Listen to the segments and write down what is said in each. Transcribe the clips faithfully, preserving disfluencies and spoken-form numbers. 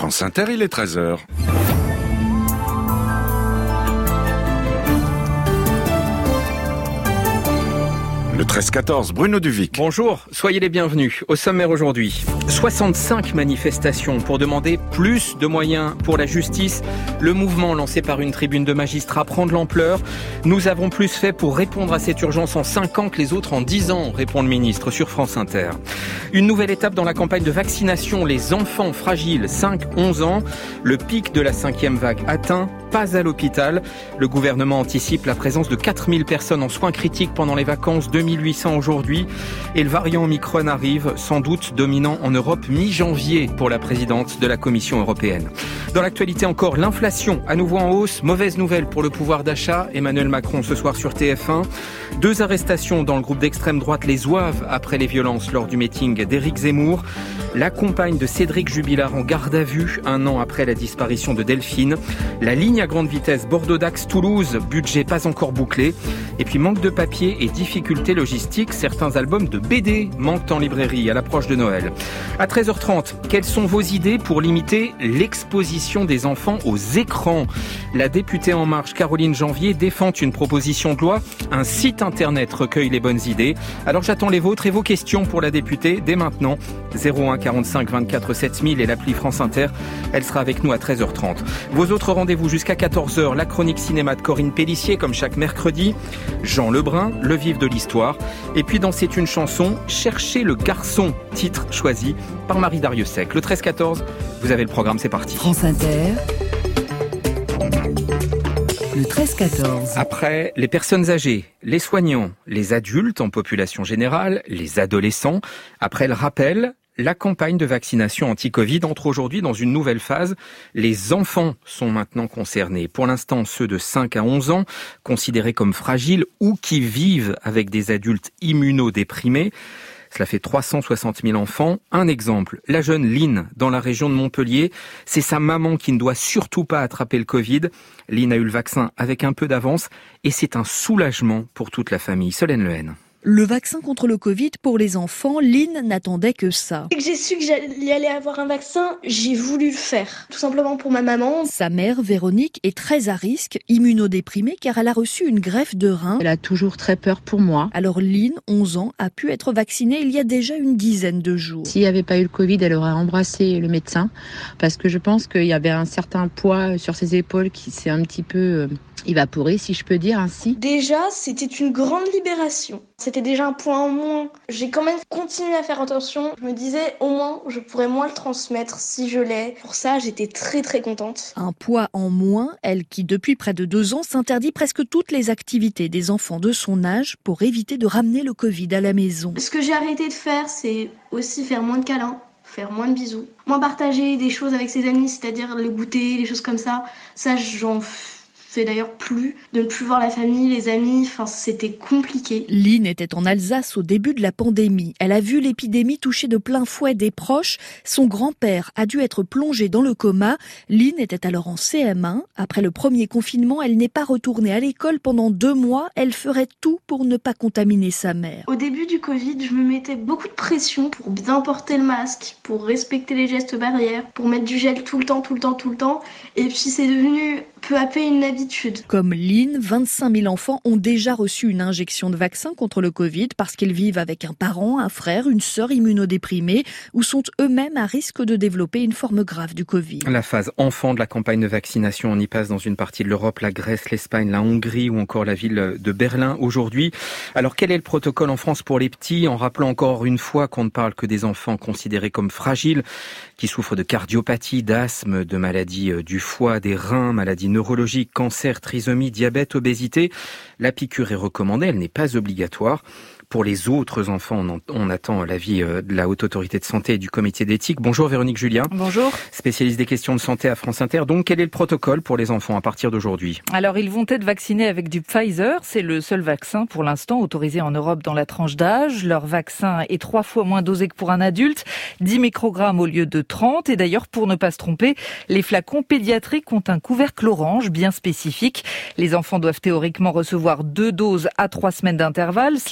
France Inter, il est treize heures. Le treize quatorze, Bruno Duvic. Bonjour, soyez les bienvenus. Au sommaire aujourd'hui, soixante-cinq manifestations pour demander plus de moyens pour la justice. Le mouvement lancé par une tribune de magistrats prend de l'ampleur. Nous avons plus fait pour répondre à cette urgence en cinq ans que les autres en dix ans, répond le ministre sur France Inter. Une nouvelle étape dans la campagne de vaccination, les enfants fragiles, cinq à onze ans. Le pic de la cinquième vague atteint, pas à l'hôpital. Le gouvernement anticipe la présence de quatre mille personnes en soins critiques pendant les vacances, deux mille huit cents aujourd'hui. Et le variant Omicron arrive, sans doute dominant en Europe mi-janvier pour la présidente de la Commission européenne. Dans l'actualité encore, l'inflation à nouveau en hausse. Mauvaise nouvelle pour le pouvoir d'achat. Emmanuel Macron ce soir sur T F un. Deux arrestations dans le groupe d'extrême droite Les Zouaves après les violences lors du meeting d'Éric Zemmour. La compagne de Cédric Jubilard en garde à vue un an après la disparition de Delphine. La ligne à grande vitesse Bordeaux-Dax-Toulouse, budget pas encore bouclé. Et puis manque de papier et difficultés logistiques. Certains albums de B D manquent en librairie à l'approche de Noël. À treize heures trente, quelles sont vos idées pour limiter l'exposition des enfants aux écrans ? La députée En Marche, Caroline Janvier, défend une proposition de loi. Un site internet recueille les bonnes idées. Alors j'attends les vôtres et vos questions pour la députée dès maintenant. zéro un quarante-cinq vingt-quatre sept mille et l'appli France Inter. Elle sera avec nous à treize heures trente. Vos autres rendez-vous jusqu'à quatorze heures. La chronique cinéma de Corinne Pélissier, comme chaque mercredi. Jean Lebrun, le vif de l'histoire. Et puis dans C'est une chanson, Cherchez le garçon, titre choisi par Marie Dariussec. Le treize quatorze, vous avez le programme, c'est parti. France Inter. Le treize quatorze. Après les personnes âgées, les soignants, les adultes en population générale, les adolescents, après le rappel, la campagne de vaccination anti-Covid entre aujourd'hui dans une nouvelle phase. Les enfants sont maintenant concernés. Pour l'instant, ceux de cinq à onze ans, considérés comme fragiles ou qui vivent avec des adultes immunodéprimés. Cela fait trois cent soixante mille enfants. Un exemple, la jeune Lynn, dans la région de Montpellier. C'est sa maman qui ne doit surtout pas attraper le Covid. Lynn a eu le vaccin avec un peu d'avance et c'est un soulagement pour toute la famille. Solène Lehen. Le vaccin contre le Covid pour les enfants, Lynn n'attendait que ça. Dès que j'ai su que j'allais avoir un vaccin, j'ai voulu le faire. Tout simplement pour ma maman. Sa mère, Véronique, est très à risque, immunodéprimée, car elle a reçu une greffe de rein. Elle a toujours très peur pour moi. Alors Lynn, onze ans, a pu être vaccinée il y a déjà une dizaine de jours. S'il n'y avait pas eu le Covid, elle aurait embrassé le médecin, parce que je pense qu'il y avait un certain poids sur ses épaules qui s'est un petit peu évaporé, si je peux dire ainsi. Déjà, c'était une grande libération. C'était déjà un point en moins. J'ai quand même continué à faire attention. Je me disais, au moins, je pourrais moins le transmettre si je l'ai. Pour ça, j'étais très très contente. Un poids en moins, elle qui, depuis près de deux ans, s'interdit presque toutes les activités des enfants de son âge pour éviter de ramener le Covid à la maison. Ce que j'ai arrêté de faire, c'est aussi faire moins de câlins, faire moins de bisous, moins partager des choses avec ses amis, c'est-à-dire le goûter, les choses comme ça. Ça, j'en fais d'ailleurs plus, de ne plus voir la famille, les amis, enfin c'était compliqué. Lynn était en Alsace au début de la pandémie. Elle a vu l'épidémie toucher de plein fouet des proches. Son grand-père a dû être plongé dans le coma. Lynn était alors en C M un. Après le premier confinement, elle n'est pas retournée à l'école pendant deux mois. Elle ferait tout pour ne pas contaminer sa mère. Au début du Covid, je me mettais beaucoup de pression pour bien porter le masque, pour respecter les gestes barrières, pour mettre du gel tout le temps, tout le temps, tout le temps. Et puis c'est devenu peu à peu une habitude. Comme Lynn, vingt-cinq mille enfants ont déjà reçu une injection de vaccin contre le Covid parce qu'ils vivent avec un parent, un frère, une sœur immunodéprimée ou sont eux-mêmes à risque de développer une forme grave du Covid. La phase enfant de la campagne de vaccination, on y passe dans une partie de l'Europe, la Grèce, l'Espagne, la Hongrie ou encore la ville de Berlin aujourd'hui. Alors quel est le protocole en France pour les petits, en rappelant encore une fois qu'on ne parle que des enfants considérés comme fragiles, qui souffrent de cardiopathie, d'asthme, de maladies du foie, des reins, maladies neurologiques, cancer, trisomie, diabète, obésité. La piqûre est recommandée, elle n'est pas obligatoire. Pour les autres enfants, on, on attend l'avis de la Haute Autorité de Santé et du Comité d'éthique. Bonjour Véronique Julien. Bonjour. Spécialiste des questions de santé à France Inter. Donc, quel est le protocole pour les enfants à partir d'aujourd'hui ? Alors, ils vont être vaccinés avec du Pfizer. C'est le seul vaccin pour l'instant autorisé en Europe dans la tranche d'âge. Leur vaccin est trois fois moins dosé que pour un adulte, dix microgrammes au lieu de trente. Et d'ailleurs, pour ne pas se tromper, les flacons pédiatriques ont un couvercle orange bien spécifique. Les enfants doivent théoriquement recevoir deux doses à trois semaines d'intervalle. Cela dit,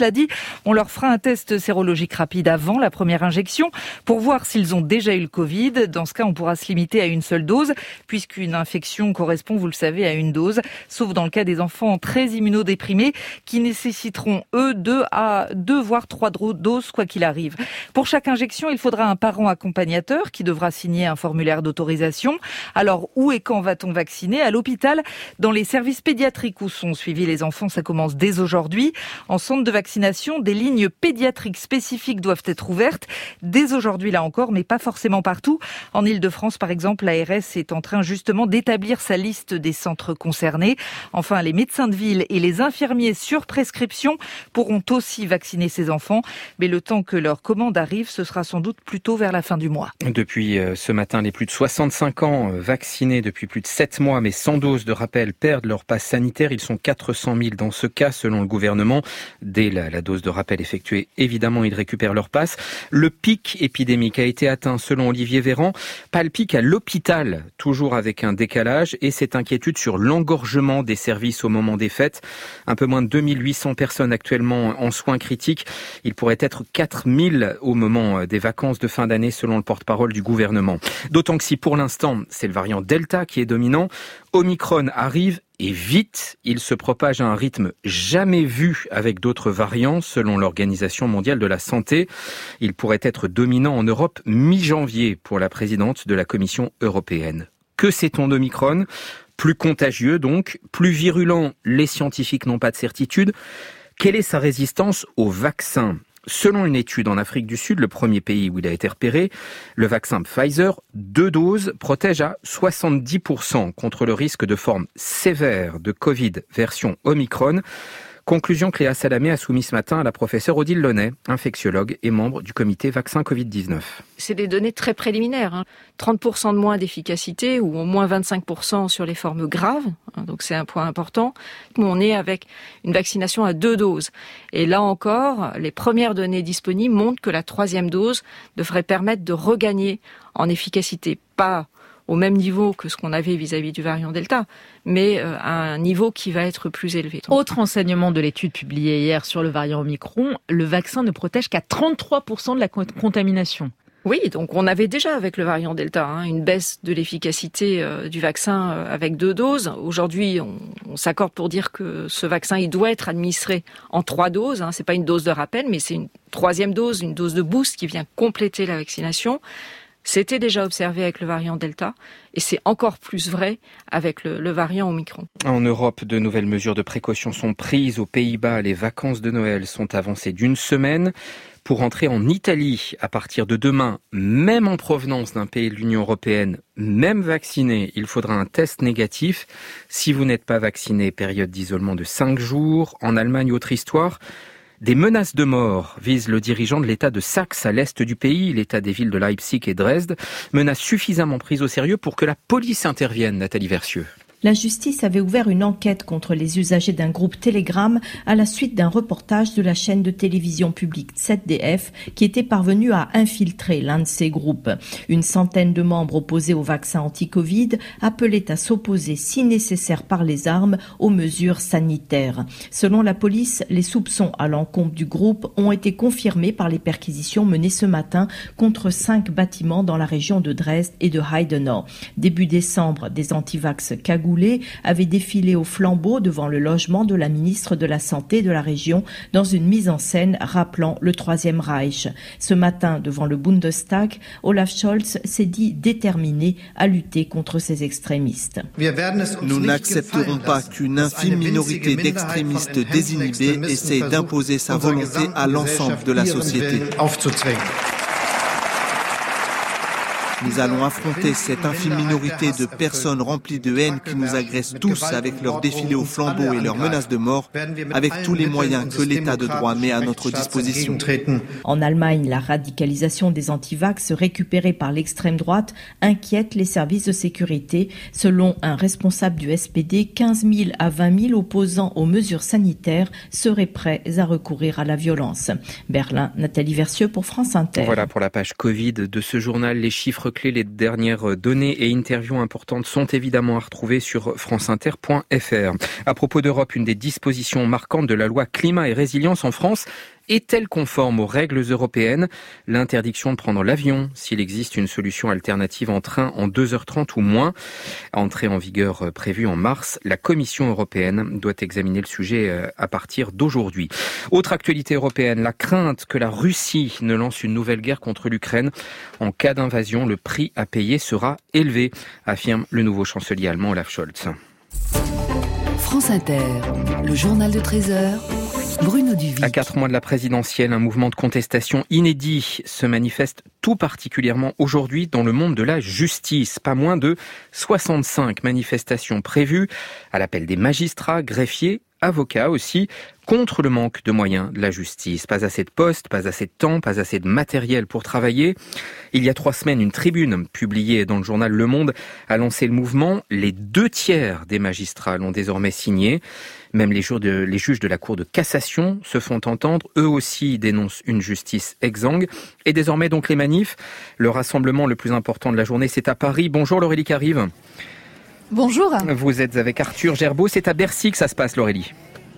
On leur fera un test sérologique rapide avant la première injection pour voir s'ils ont déjà eu le Covid. Dans ce cas, on pourra se limiter à une seule dose, puisqu'une infection correspond, vous le savez, à une dose, sauf dans le cas des enfants très immunodéprimés qui nécessiteront, eux, deux à deux voire trois doses, quoi qu'il arrive. Pour chaque injection, il faudra un parent accompagnateur qui devra signer un formulaire d'autorisation. Alors, où et quand va-t-on vacciner ? À l'hôpital, dans les services pédiatriques où sont suivis les enfants, ça commence dès aujourd'hui. En centre de vaccination, des lignes pédiatriques spécifiques doivent être ouvertes dès aujourd'hui, là encore, mais pas forcément partout. En Île-de-France, par exemple, l'A R S est en train justement d'établir sa liste des centres concernés. Enfin, les médecins de ville et les infirmiers sur prescription pourront aussi vacciner ces enfants. Mais le temps que leur commande arrive, ce sera sans doute plutôt vers la fin du mois. Depuis ce matin, les plus de soixante-cinq ans vaccinés depuis plus de sept mois, mais sans dose de rappel, perdent leur passe sanitaire. Ils sont quatre cent mille dans ce cas, selon le gouvernement. Dès la, la dose de rappel effectuée, évidemment, ils récupèrent leur passe. Le pic épidémique a été atteint, selon Olivier Véran. Pas le pic à l'hôpital, toujours avec un décalage, et cette inquiétude sur l'engorgement des services au moment des fêtes. Un peu moins de deux mille huit cents personnes actuellement en soins critiques. Il pourrait être quatre mille au moment des vacances de fin d'année, selon le porte-parole du gouvernement. D'autant que si pour l'instant, c'est le variant Delta qui est dominant, Omicron arrive et vite. Il se propage à un rythme jamais vu avec d'autres variants, selon l'Organisation mondiale de la santé. Il pourrait être dominant en Europe mi-janvier pour la présidente de la Commission européenne. Que sait-on d'Omicron ? Plus contagieux donc, plus virulent, les scientifiques n'ont pas de certitude. Quelle est sa résistance au vaccin ? Selon une étude en Afrique du Sud, le premier pays où il a été repéré, le vaccin Pfizer, deux doses, protège à soixante-dix pour cent contre le risque de forme sévère de Covid version Omicron. Conclusion que Léa Salamé a soumise ce matin à la professeure Odile Launay, infectiologue et membre du comité vaccin covid dix-neuf. C'est des données très préliminaires. Hein. trente pour cent de moins d'efficacité ou au moins vingt-cinq pour cent sur les formes graves. Hein, donc c'est un point important. On est avec une vaccination à deux doses. Et là encore, les premières données disponibles montrent que la troisième dose devrait permettre de regagner en efficacité. Pas au même niveau que ce qu'on avait vis-à-vis du variant Delta, mais à un niveau qui va être plus élevé. Autre enseignement de l'étude publiée hier sur le variant Omicron, le vaccin ne protège qu'à trente-trois pour cent de la contamination. Oui, donc on avait déjà avec le variant Delta hein, une baisse de l'efficacité euh, du vaccin euh, avec deux doses. Aujourd'hui, on, on s'accorde pour dire que ce vaccin il doit être administré en trois doses. Hein. C'est pas une dose de rappel, mais c'est une troisième dose, une dose de boost qui vient compléter la vaccination. C'était déjà observé avec le variant Delta et c'est encore plus vrai avec le, le variant Omicron. En Europe, de nouvelles mesures de précaution sont prises. Aux Pays-Bas, les vacances de Noël sont avancées d'une semaine. Pour entrer en Italie, à partir de demain, même en provenance d'un pays de l'Union européenne, même vacciné, il faudra un test négatif. Si vous n'êtes pas vacciné, période d'isolement de cinq jours. En Allemagne, autre histoire. Des menaces de mort visent le dirigeant de l'État de Saxe à l'est du pays, l'État des villes de Leipzig et Dresde. Menaces suffisamment prises au sérieux pour que la police intervienne, Nathalie Versieux. La justice avait ouvert une enquête contre les usagers d'un groupe Telegram à la suite d'un reportage de la chaîne de télévision publique Z D F qui était parvenu à infiltrer l'un de ces groupes. Une centaine de membres opposés au vaccin anti-Covid appelaient à s'opposer si nécessaire par les armes aux mesures sanitaires. Selon la police, les soupçons à l'encontre du groupe ont été confirmés par les perquisitions menées ce matin contre cinq bâtiments dans la région de Dresde et de Heidenau. Début décembre, des antivax cagoulés avait défilé au flambeau devant le logement de la ministre de la Santé de la région dans une mise en scène rappelant le Troisième Reich. Ce matin, devant le Bundestag, Olaf Scholz s'est dit déterminé à lutter contre ces extrémistes. Nous n'accepterons pas qu'une infime minorité d'extrémistes désinhibés essaye d'imposer sa volonté à l'ensemble de la société. Nous allons affronter cette infime minorité de personnes remplies de haine qui nous agressent tous avec leurs défilés au flambeau et leurs menaces de mort, avec tous les moyens que l'état de droit met à notre disposition. En Allemagne, la radicalisation des antivax récupérée par l'extrême droite inquiète les services de sécurité. Selon un responsable du S P D, quinze mille à vingt mille opposants aux mesures sanitaires seraient prêts à recourir à la violence. Berlin, Nathalie Versieux pour France Inter. Voilà pour la page Covid de ce journal. Les chiffres clés, les dernières données et interviews importantes sont évidemment à retrouver sur franceinter point f r. À propos d'Europe, une des dispositions marquantes de la loi climat et résilience en France est-elle conforme aux règles européennes? L'interdiction de prendre l'avion, s'il existe une solution alternative en train en deux heures trente ou moins, entrée en vigueur prévue en mars, la Commission européenne doit examiner le sujet à partir d'aujourd'hui. Autre actualité européenne, la crainte que la Russie ne lance une nouvelle guerre contre l'Ukraine. En cas d'invasion, le prix à payer sera élevé, affirme le nouveau chancelier allemand Olaf Scholz. France Inter, le journal de treize heures, Bruno Duvic. À quatre mois de la présidentielle, un mouvement de contestation inédit se manifeste tout particulièrement aujourd'hui dans le monde de la justice. Pas moins de soixante-cinq manifestations prévues à l'appel des magistrats, greffiers, avocats aussi, contre le manque de moyens de la justice. Pas assez de postes, pas assez de temps, pas assez de matériel pour travailler. Il y a trois semaines, une tribune publiée dans le journal Le Monde a lancé le mouvement. Les deux tiers des magistrats l'ont désormais signé. Même les, de, les juges de la Cour de cassation se font entendre. Eux aussi dénoncent une justice exsangue. Et désormais donc les manifs. Le rassemblement le plus important de la journée, c'est à Paris. Bonjour Laurélie Carive. Bonjour. Vous êtes avec Arthur Gerbeau. C'est à Bercy que ça se passe, Laurélie.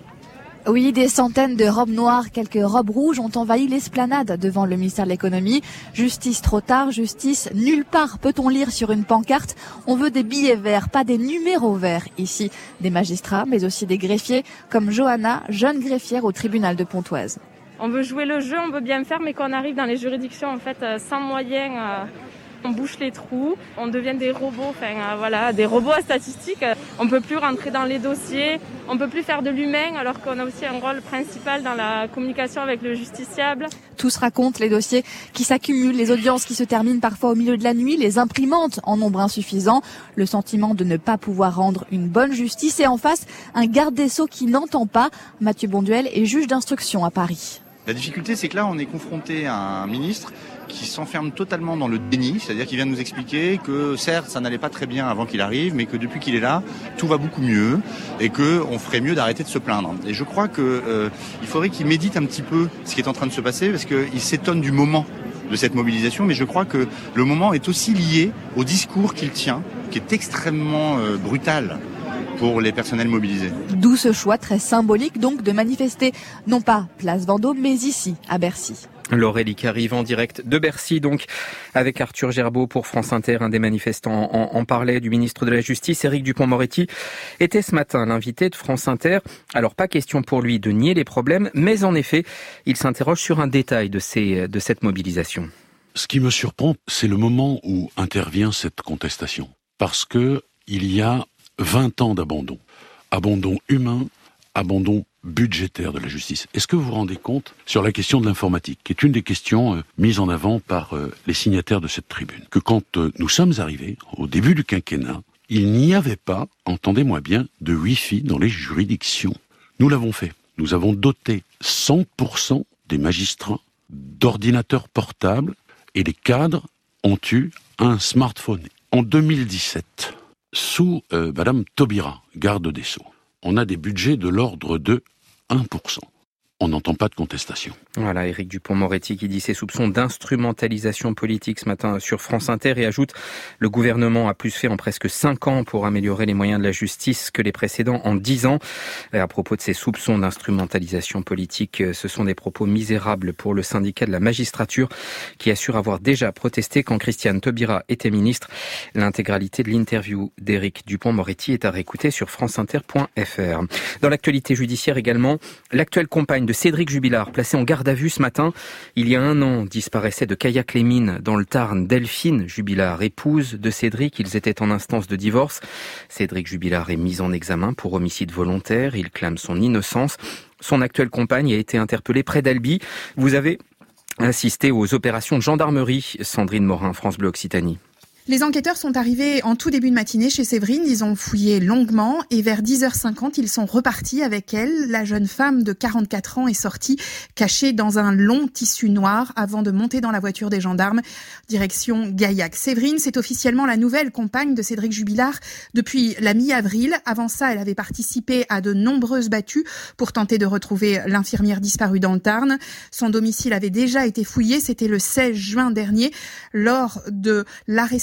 Oui, des centaines de robes noires, quelques robes rouges ont envahi l'esplanade devant le ministère de l'économie. Justice trop tard, justice nulle part, peut-on lire sur une pancarte. On veut des billets verts, pas des numéros verts. Ici, des magistrats, mais aussi des greffiers, comme Johanna, jeune greffière au tribunal de Pontoise. On veut jouer le jeu, on veut bien faire, mais quand on arrive dans les juridictions, en fait, sans moyens, euh, on bouche les trous, on devient des robots, enfin euh, voilà, des robots à statistiques. On peut plus rentrer dans les dossiers, on peut plus faire de l'humain, alors qu'on a aussi un rôle principal dans la communication avec le justiciable. Tous racontent les dossiers qui s'accumulent, les audiences qui se terminent parfois au milieu de la nuit, les imprimantes en nombre insuffisant, le sentiment de ne pas pouvoir rendre une bonne justice et en face, un garde des Sceaux qui n'entend pas. Mathieu Bonduel est juge d'instruction à Paris. La difficulté, c'est que là, on est confronté à un ministre qui s'enferme totalement dans le déni, c'est-à-dire qu'il vient nous expliquer que certes, ça n'allait pas très bien avant qu'il arrive, mais que depuis qu'il est là, tout va beaucoup mieux et qu'on ferait mieux d'arrêter de se plaindre. Et je crois qu'il euh, faudrait qu'il médite un petit peu ce qui est en train de se passer, parce qu'il s'étonne du moment de cette mobilisation, mais je crois que le moment est aussi lié au discours qu'il tient, qui est extrêmement euh, brutal pour les personnels mobilisés. D'où ce choix très symbolique donc de manifester, non pas place Vendôme, mais ici, à Bercy. Laurélie qui arrive en direct de Bercy, donc avec Arthur Gerbeau pour France Inter. Un des manifestants en, en parlait, du ministre de la Justice, Éric Dupond-Moretti, était ce matin l'invité de France Inter. Alors pas question pour lui de nier les problèmes, mais en effet, il s'interroge sur un détail de, ces, de cette mobilisation. Ce qui me surprend, c'est le moment où intervient cette contestation. Parce que il y a vingt ans d'abandon. Abandon humain, abandon budgétaire de la justice. Est-ce que vous vous rendez compte sur la question de l'informatique, qui est une des questions euh, mises en avant par euh, les signataires de cette tribune, que quand euh, nous sommes arrivés, au début du quinquennat, il n'y avait pas, entendez-moi bien, de Wi-Fi dans les juridictions. Nous l'avons fait. Nous avons doté cent pour cent des magistrats d'ordinateurs portables et les cadres ont eu un smartphone. En deux mille dix-sept, sous euh, Madame Taubira, garde des Sceaux, on a des budgets de l'ordre de un pour cent. On n'entend pas de contestation. Voilà, Éric Dupond-Moretti qui dit ses soupçons d'instrumentalisation politique ce matin sur France Inter et ajoute « Le gouvernement a plus fait en presque cinq ans pour améliorer les moyens de la justice que les précédents en dix ans. » Et à propos de ces soupçons d'instrumentalisation politique, ce sont des propos misérables pour le syndicat de la magistrature qui assure avoir déjà protesté quand Christiane Taubira était ministre. L'intégralité de l'interview d'Éric Dupond-Moretti est à réécouter sur franceinter point f r. Dans l'actualité judiciaire également, l'actuelle compagne de Cédric Jubilard, placé en garde à vue ce matin. Il y a un an, disparaissait de Caillac-les-Mines, dans le Tarn, Delphine Jubilard, épouse de Cédric. Ils étaient en instance de divorce. Cédric Jubilard est mis en examen pour homicide volontaire. Il clame son innocence. Son actuelle compagne a été interpellée près d'Albi. Vous avez assisté aux opérations de gendarmerie, Sandrine Morin, France Bleu Occitanie. Les enquêteurs sont arrivés en tout début de matinée chez Séverine, ils ont fouillé longuement et vers dix heures cinquante, ils sont repartis avec elle. La jeune femme de quarante-quatre ans est sortie cachée dans un long tissu noir avant de monter dans la voiture des gendarmes, direction Gaillac. Séverine, c'est officiellement la nouvelle compagne de Cédric Jubilard depuis la mi-avril. Avant ça, elle avait participé à de nombreuses battues pour tenter de retrouver l'infirmière disparue dans le Tarn. Son domicile avait déjà été fouillé, c'était le seize juin dernier, lors de l'arrestation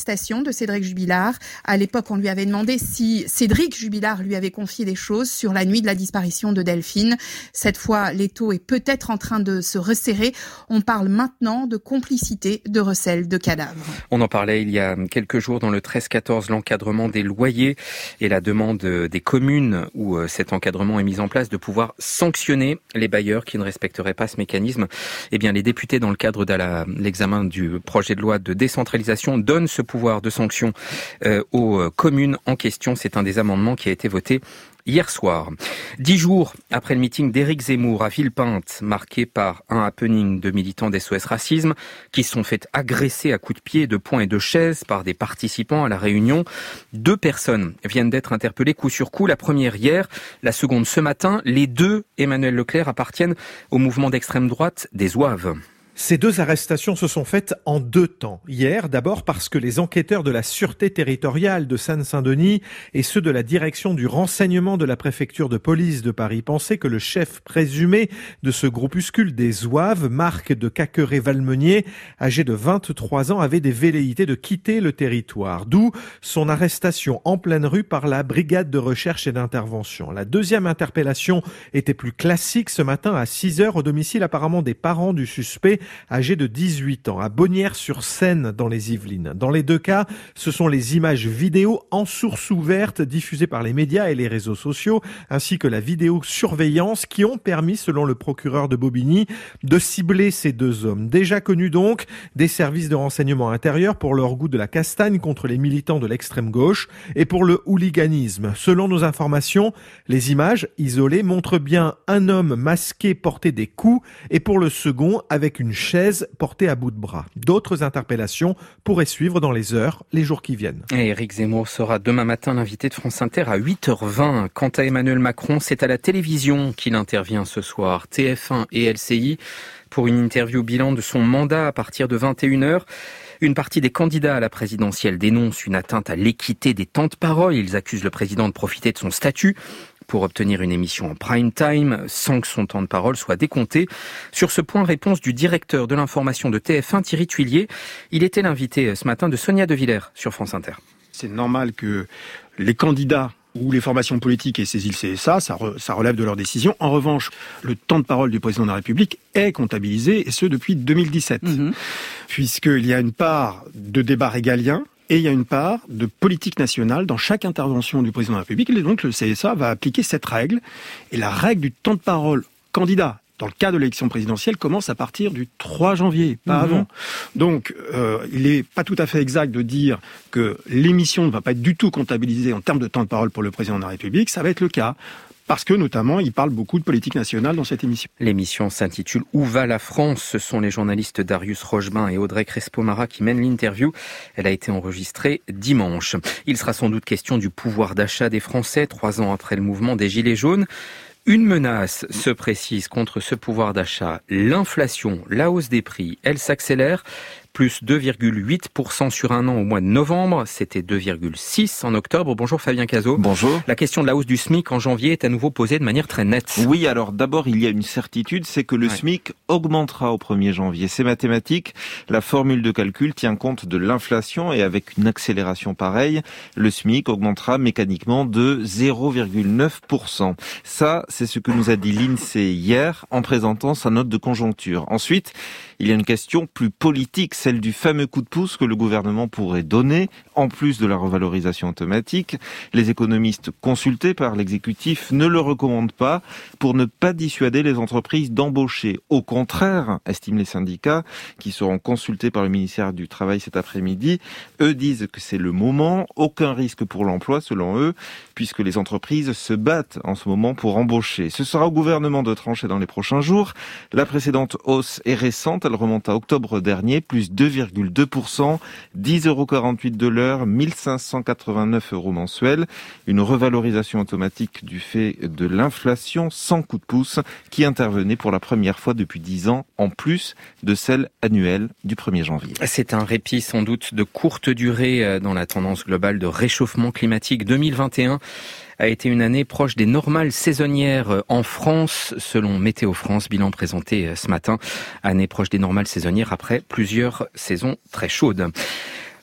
l'arrestation de Cédric Jubilard. À l'époque, on lui avait demandé si Cédric Jubilard lui avait confié des choses sur la nuit de la disparition de Delphine. Cette fois, l'étau est peut-être en train de se resserrer. On parle maintenant de complicité de recel de cadavres. On en parlait il y a quelques jours dans le treize quatorze, l'encadrement des loyers et la demande des communes où cet encadrement est mis en place de pouvoir sanctionner les bailleurs qui ne respecteraient pas ce mécanisme. Eh bien, les députés, dans le cadre de la, l'examen du projet de loi de décentralisation, donnent ce pouvoir de sanction euh, aux communes en question. C'est un des amendements qui a été voté hier soir. Dix jours après le meeting d'Éric Zemmour à Villepinte, marqué par un happening de militants d'S O S Racisme qui se sont fait agresser à coups de pied, de poing et de chaises par des participants à la réunion, deux personnes viennent d'être interpellées coup sur coup. La première hier, la seconde ce matin. Les deux, Emmanuel Leclerc, appartiennent au mouvement d'extrême droite des Zouaves. Ces deux arrestations se sont faites en deux temps. Hier, d'abord parce que les enquêteurs de la Sûreté territoriale de Seine-Saint-Denis et ceux de la direction du renseignement de la préfecture de police de Paris pensaient que le chef présumé de ce groupuscule des Zouaves, Marc de Caqueret-Valmenier, âgé de vingt-trois ans, avait des velléités de quitter le territoire. D'où son arrestation en pleine rue par la brigade de recherche et d'intervention. La deuxième interpellation était plus classique ce matin à six heures au domicile apparemment des parents du suspect, âgé de dix-huit ans, à Bonnières-sur-Seine dans les Yvelines. Dans les deux cas, ce sont les images vidéo en source ouverte diffusées par les médias et les réseaux sociaux, ainsi que la vidéosurveillance qui ont permis, selon le procureur de Bobigny, de cibler ces deux hommes. Déjà connus donc des services de renseignement intérieur pour leur goût de la castagne contre les militants de l'extrême gauche et pour le hooliganisme. Selon nos informations, les images isolées montrent bien un homme masqué porter des coups et pour le second avec une chaise portée à bout de bras. D'autres interpellations pourraient suivre dans les heures, les jours qui viennent. Et Éric Zemmour sera demain matin l'invité de France Inter à huit heures vingt. Quant à Emmanuel Macron, c'est à la télévision qu'il intervient ce soir. T F un et L C I pour une interview bilan de son mandat à partir de vingt et une heures. Une partie des candidats à la présidentielle dénonce une atteinte à l'équité des temps de parole. Ils accusent le président de profiter de son statut pour obtenir une émission en prime time sans que son temps de parole soit décompté. Sur ce point, réponse du directeur de l'information de T F un, Thierry Tuillier. Il était l'invité ce matin de Sonia De Villers sur France Inter. C'est normal que les candidats ou les formations politiques aient saisi le C S A, ça, re, ça relève de leur décision. En revanche, le temps de parole du président de la République est comptabilisé, et ce depuis deux mille dix-sept, mmh. puisqu'il y a une part de débat régalien, et il y a une part de politique nationale dans chaque intervention du président de la République. Et donc le C S A va appliquer cette règle. Et la règle du temps de parole candidat, dans le cas de l'élection présidentielle, commence à partir du trois janvier, pas mmh. avant. Donc euh, il n'est pas tout à fait exact de dire que l'émission ne va pas être du tout comptabilisée en termes de temps de parole pour le président de la République. Ça va être le cas. Parce que, notamment, il parle beaucoup de politique nationale dans cette émission. L'émission s'intitule « Où va la France ?» Ce sont les journalistes Darius Rochebain et Audrey Crespo-Mara qui mènent l'interview. Elle a été enregistrée dimanche. Il sera sans doute question du pouvoir d'achat des Français, trois ans après le mouvement des Gilets jaunes. Une menace se précise contre ce pouvoir d'achat. L'inflation, la hausse des prix, elle s'accélère. Plus deux virgule huit pour cent sur un an au mois de novembre. C'était deux virgule six en octobre. Bonjour Fabien Cazot. Bonjour. La question de la hausse du SMIC en janvier est à nouveau posée de manière très nette. Oui, alors d'abord, il y a une certitude, c'est que le ouais. SMIC augmentera au premier janvier. C'est mathématique. La formule de calcul tient compte de l'inflation et avec une accélération pareille, le SMIC augmentera mécaniquement de zéro virgule neuf pour cent. Ça, c'est ce que nous a dit l'INSEE hier en présentant sa note de conjoncture. Ensuite, il y a une question plus politique, celle du fameux coup de pouce que le gouvernement pourrait donner, en plus de la revalorisation automatique. Les économistes consultés par l'exécutif ne le recommandent pas pour ne pas dissuader les entreprises d'embaucher. Au contraire, estiment les syndicats qui seront consultés par le ministère du Travail cet après-midi. Eux disent que c'est le moment, aucun risque pour l'emploi selon eux, puisque les entreprises se battent en ce moment pour embaucher. Ce sera au gouvernement de trancher dans les prochains jours. La précédente hausse est récente. Elle remonte à octobre dernier, plus deux virgule deux pour cent, dix euros quarante-huit de l'heure, mille cinq cent quatre-vingt-neuf euros mensuels. Une revalorisation automatique du fait de l'inflation sans coup de pouce qui intervenait pour la première fois depuis dix ans, en plus de celle annuelle du premier janvier. C'est un répit sans doute de courte durée dans la tendance globale de réchauffement climatique. deux mille vingt et un a été une année proche des normales saisonnières en France, selon Météo France, bilan présenté ce matin. Année proche des normales saisonnières après plusieurs saisons très chaudes.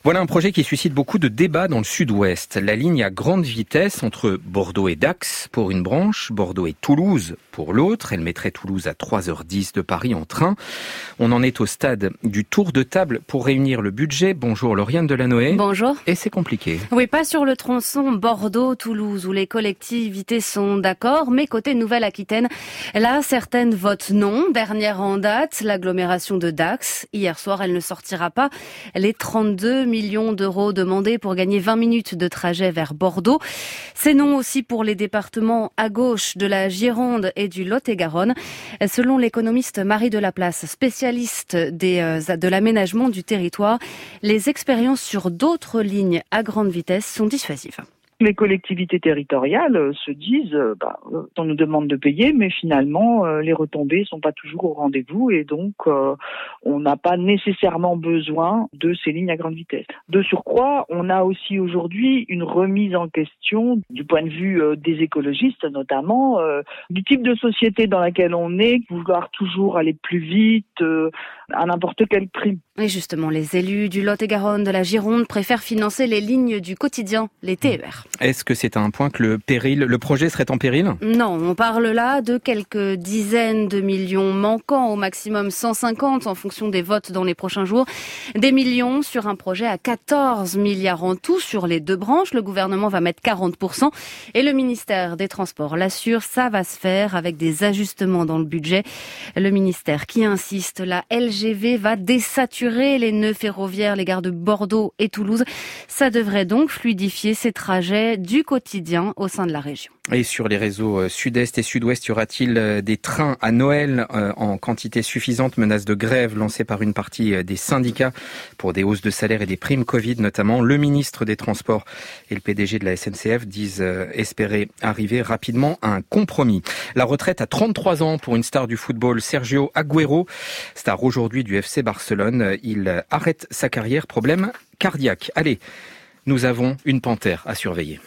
Voilà un projet qui suscite beaucoup de débats dans le sud-ouest. La ligne à grande vitesse entre Bordeaux et Dax pour une branche, Bordeaux et Toulouse pour l'autre. Elle mettrait Toulouse à trois heures dix de Paris en train. On en est au stade du tour de table pour réunir le budget. Bonjour Lauriane Delanoë. Bonjour. Et c'est compliqué. Oui, pas sur le tronçon Bordeaux-Toulouse où les collectivités sont d'accord, mais côté Nouvelle-Aquitaine, là, certaines votent non. Dernière en date, l'agglomération de Dax. Hier soir, elle ne sortira pas les trente-deux millions d'euros demandés pour gagner vingt minutes de trajet vers Bordeaux. C'est non aussi pour les départements à gauche de la Gironde et du Lot-et-Garonne. Selon l'économiste Marie Delaplace, spécialiste des, euh, de l'aménagement du territoire, les expériences sur d'autres lignes à grande vitesse sont dissuasives. Les collectivités territoriales se disent bah, on nous demande de payer, mais finalement les retombées sont pas toujours au rendez-vous et donc euh, on n'a pas nécessairement besoin de ces lignes à grande vitesse. De surcroît, on a aussi aujourd'hui une remise en question du point de vue euh, des écologistes, notamment euh, du type de société dans laquelle on est, vouloir toujours aller plus vite euh, à n'importe quel prix. Et justement, les élus du Lot-et-Garonne, de la Gironde préfèrent financer les lignes du quotidien, les T E R. Est-ce que c'est un point que le péril, le projet serait en péril ? Non, on parle là de quelques dizaines de millions manquants, au maximum cent cinquante en fonction des votes dans les prochains jours. Des millions sur un projet à quatorze milliards en tout sur les deux branches. Le gouvernement va mettre quarante pour cent et le ministère des Transports l'assure, ça va se faire avec des ajustements dans le budget. Le ministère qui insiste, la L G V va désaturer les nœuds ferroviaires, les gares de Bordeaux et Toulouse. Ça devrait donc fluidifier ces trajets du quotidien au sein de la région. Et sur les réseaux sud-est et sud-ouest, y aura-t-il des trains à Noël en quantité suffisante? Menace de grève lancée par une partie des syndicats pour des hausses de salaire et des primes Covid notamment. Le ministre des Transports et le P D G de la S N C F disent espérer arriver rapidement à un compromis. La retraite à trente-trois ans pour une star du football, Sergio Agüero, star aujourd'hui du F C Barcelone. Il arrête sa carrière, problème cardiaque. Allez, nous avons une panthère à surveiller.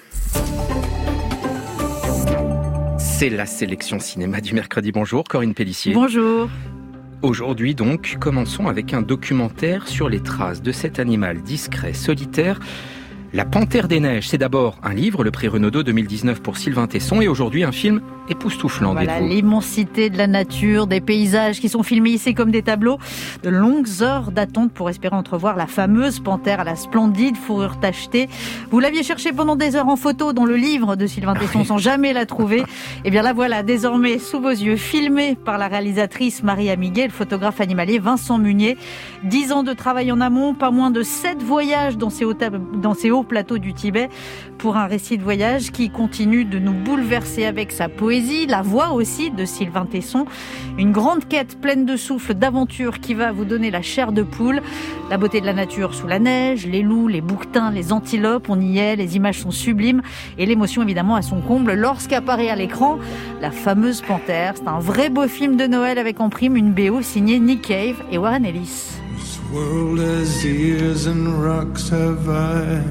C'est la sélection cinéma du mercredi. Bonjour Corinne Pellissier. Bonjour. Aujourd'hui donc, commençons avec un documentaire sur les traces de cet animal discret, solitaire. La Panthère des Neiges, c'est d'abord un livre, le prix Renaudot deux mille dix-neuf pour Sylvain Tesson, et aujourd'hui un film époustouflant. Voilà, l'immensité de la nature, des paysages qui sont filmés ici comme des tableaux, de longues heures d'attente pour espérer entrevoir la fameuse panthère à la splendide fourrure tachetée. Vous l'aviez cherché pendant des heures en photo dans le livre de Sylvain Tesson sans jamais la trouver. Et bien la voilà désormais sous vos yeux, filmée par la réalisatrice Marie Amiguet, le photographe animalier Vincent Munier. Dix ans de travail en amont, pas moins de sept voyages dans ces hauts, dans ces hauts plateau du Tibet pour un récit de voyage qui continue de nous bouleverser avec sa poésie, la voix aussi de Sylvain Tesson. Une grande quête pleine de souffle, d'aventure qui va vous donner la chair de poule. La beauté de la nature sous la neige, les loups, les bouquetins, les antilopes, on y est, les images sont sublimes et l'émotion évidemment à son comble lorsqu'apparaît à l'écran la fameuse panthère. C'est un vrai beau film de Noël avec en prime une B O signée Nick Cave et Warren Ellis. This world has ears and rocks have eyes.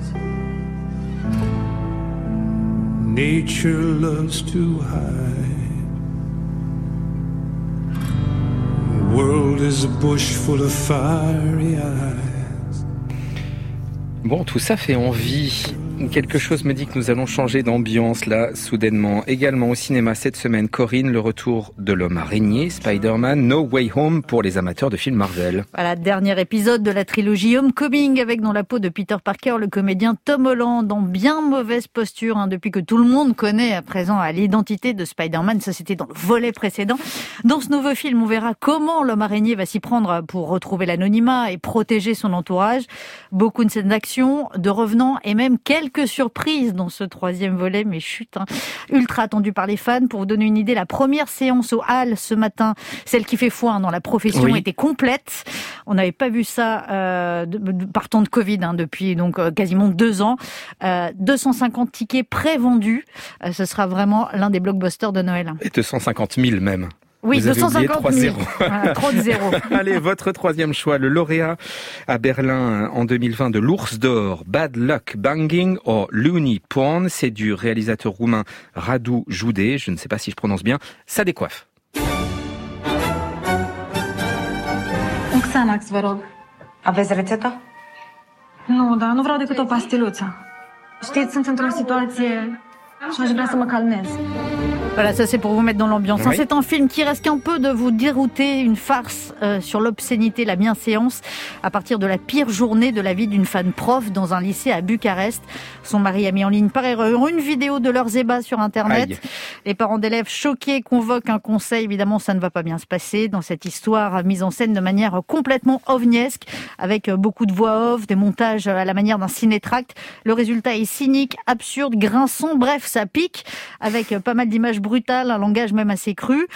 Nature loves to hide. The world is a bush full of fiery eyes. Bon, tout ça fait envie. Quelque chose me dit que nous allons changer d'ambiance là, soudainement. Également au cinéma cette semaine, Corinne, le retour de l'homme araignée, Spider-Man No Way Home pour les amateurs de films Marvel. Voilà, dernier épisode de la trilogie Homecoming avec dans la peau de Peter Parker le comédien Tom Holland en bien mauvaise posture hein, depuis que tout le monde connaît à présent à l'identité de Spider-Man. Ça, c'était dans le volet précédent. Dans ce nouveau film, on verra comment l'homme araignée va s'y prendre pour retrouver l'anonymat et protéger son entourage. Beaucoup de scènes d'action, de revenants et même quelques Quelques surprises dans ce troisième volet, mais chut, hein. Ultra attendu par les fans. Pour vous donner une idée, la première séance au Halles ce matin, celle qui fait foi hein, dans la profession, oui. était complète. On n'avait pas vu ça euh, de, de, par temps de Covid hein, depuis donc euh, quasiment deux ans. Euh, deux cent cinquante tickets prévendus. Euh, ce sera vraiment l'un des blockbusters de Noël. Et deux cent cinquante mille même. Oui, deux cent cinquante mille. Voilà, trop de zéros. Allez, votre troisième choix, le lauréat à Berlin en deux mille vingt de l'Ours d'Or, Bad Luck Banging or Looney Porn, c'est du réalisateur roumain Radu Jude, je ne sais pas si je prononce bien, ça décoiffe. Un Xanax, vă rog. Aveți rețeta? Nu, dar nu vreau decât o pastiluță. Știți, sunt într-o situație și aș vrea să mă calmez. Voilà, ça c'est pour vous mettre dans l'ambiance. Oui. C'est un film qui risque un peu de vous dérouter, une farce euh, sur l'obscénité, la bienséance, à partir de la pire journée de la vie d'une fan prof dans un lycée à Bucarest. Son mari a mis en ligne par erreur une vidéo de leurs ébats sur Internet. Aïe. Les parents d'élèves choqués convoquent un conseil. Évidemment, ça ne va pas bien se passer dans cette histoire mise en scène de manière complètement ovniesque, avec beaucoup de voix off, des montages à la manière d'un cinétract. Le résultat est cynique, absurde, grinçant, bref, ça pique, avec pas mal d'images brutal, un langage même assez cru.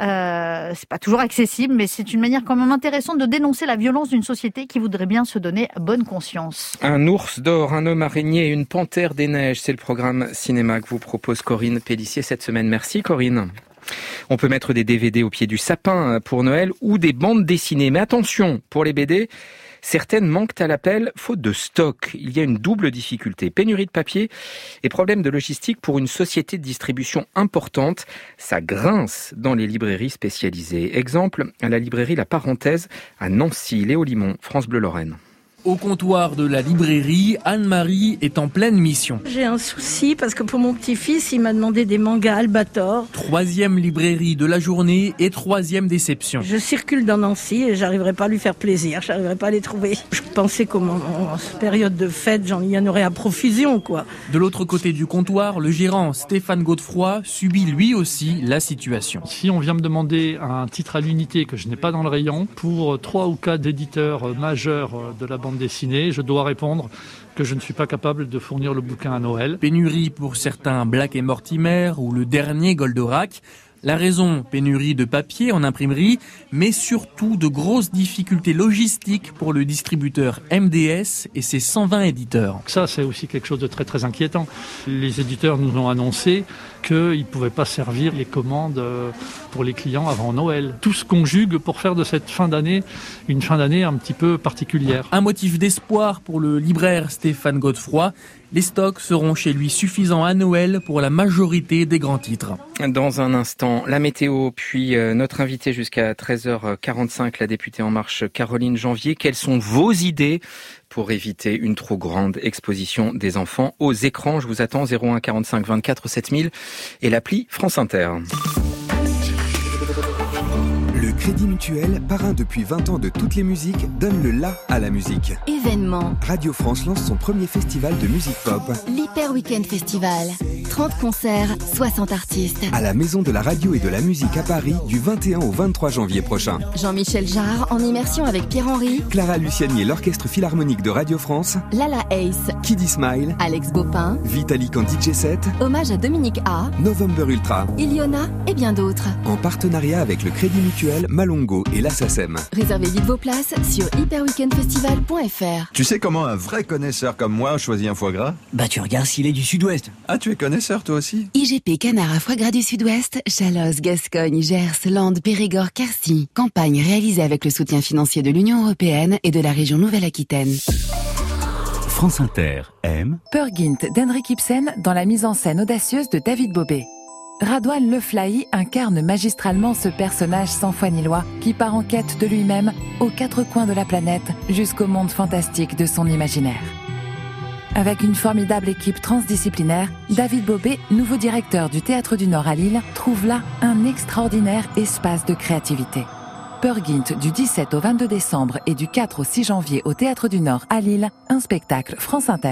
Euh, c'est pas toujours accessible, mais c'est une manière quand même intéressante de dénoncer la violence d'une société qui voudrait bien se donner bonne conscience. Un ours d'or, un homme araignée et une panthère des neiges, c'est le programme cinéma que vous propose Corinne Pellissier cette semaine. Merci Corinne. On peut mettre des D V D au pied du sapin pour Noël ou des bandes dessinées. Mais attention, pour les B D, certaines manquent à l'appel faute de stock. Il y a une double difficulté. Pénurie de papier et problème de logistique pour une société de distribution importante. Ça grince dans les librairies spécialisées. Exemple, à la librairie La Parenthèse à Nancy. Léo Limon, France Bleu Lorraine. Au comptoir de la librairie, Anne-Marie est en pleine mission. J'ai un souci parce que pour mon petit-fils, il m'a demandé des mangas Albator. Troisième librairie de la journée et troisième déception. Je circule dans Nancy et j'arriverai pas à lui faire plaisir, j'arriverai pas à les trouver. Je pensais qu'en période de fête, j'en y en aurait à profusion, quoi. De l'autre côté du comptoir, le gérant Stéphane Godefroy subit lui aussi la situation. Si on vient me demander un titre à l'unité que je n'ai pas dans le rayon, pour trois ou quatre éditeurs majeurs de la bande dessinée, je dois répondre que je ne suis pas capable de fournir le bouquin à Noël. Pénurie pour certains Black et Mortimer ou le dernier Goldorak. La raison, pénurie de papier en imprimerie, mais surtout de grosses difficultés logistiques pour le distributeur M D S et ses cent vingt éditeurs. Ça, c'est aussi quelque chose de très très inquiétant. Les éditeurs nous ont annoncé qu'ils ne pouvaient pas servir les commandes pour les clients avant Noël. Tout se conjugue pour faire de cette fin d'année une fin d'année un petit peu particulière. Un motif d'espoir pour le libraire Stéphane Godefroy. Les stocks seront chez lui suffisants à Noël pour la majorité des grands titres. Dans un instant, la météo, puis notre invité jusqu'à treize heures quarante-cinq, la députée En Marche Caroline Janvier. Quelles sont vos idées pour éviter une trop grande exposition des enfants aux écrans? Je vous attends, zéro un quarante-cinq vingt-quatre sept mille et l'appli France Inter. Le Crédit Mutuel, parrain depuis vingt ans de toutes les musiques, donne le la à la musique. Événement. Radio France lance son premier festival de musique pop. L'Hyper Weekend Festival. trente concerts, soixante artistes. À la Maison de la Radio et de la Musique à Paris, du vingt et un au vingt-trois janvier prochain. Jean-Michel Jarre en immersion avec Pierre-Henry. Clara Luciani et l'Orchestre Philharmonique de Radio France. Lala Ace. Kiddy Smile. Alex Bopin. Vitalik en D J set. Hommage à Dominique A. November Ultra. Iliona et bien d'autres. En partenariat avec le Crédit Mutuel, Malongo et la S A C E M. Réservez vite vos places sur hyper weekend festival point f r. Tu sais comment un vrai connaisseur comme moi choisit un foie gras? Bah tu regardes s'il est du sud-ouest. Ah, tu es connaisseur toi aussi? I G P Canard à foie gras du sud-ouest, Chalosse, Gascogne, Gers, Landes, Périgord, Quercy. Campagne réalisée avec le soutien financier de l'Union européenne et de la région Nouvelle-Aquitaine. France Inter aime Peer Gynt d'Henrik Ibsen dans la mise en scène audacieuse de David Bobet. Radouane Le Flahy incarne magistralement ce personnage sans foi ni loi qui part en quête de lui-même aux quatre coins de la planète jusqu'au monde fantastique de son imaginaire. Avec une formidable équipe transdisciplinaire, David Bobet, nouveau directeur du Théâtre du Nord à Lille, trouve là un extraordinaire espace de créativité. Peer Gynt du dix-sept au vingt-deux décembre et du quatre au six janvier au Théâtre du Nord à Lille, un spectacle France Inter.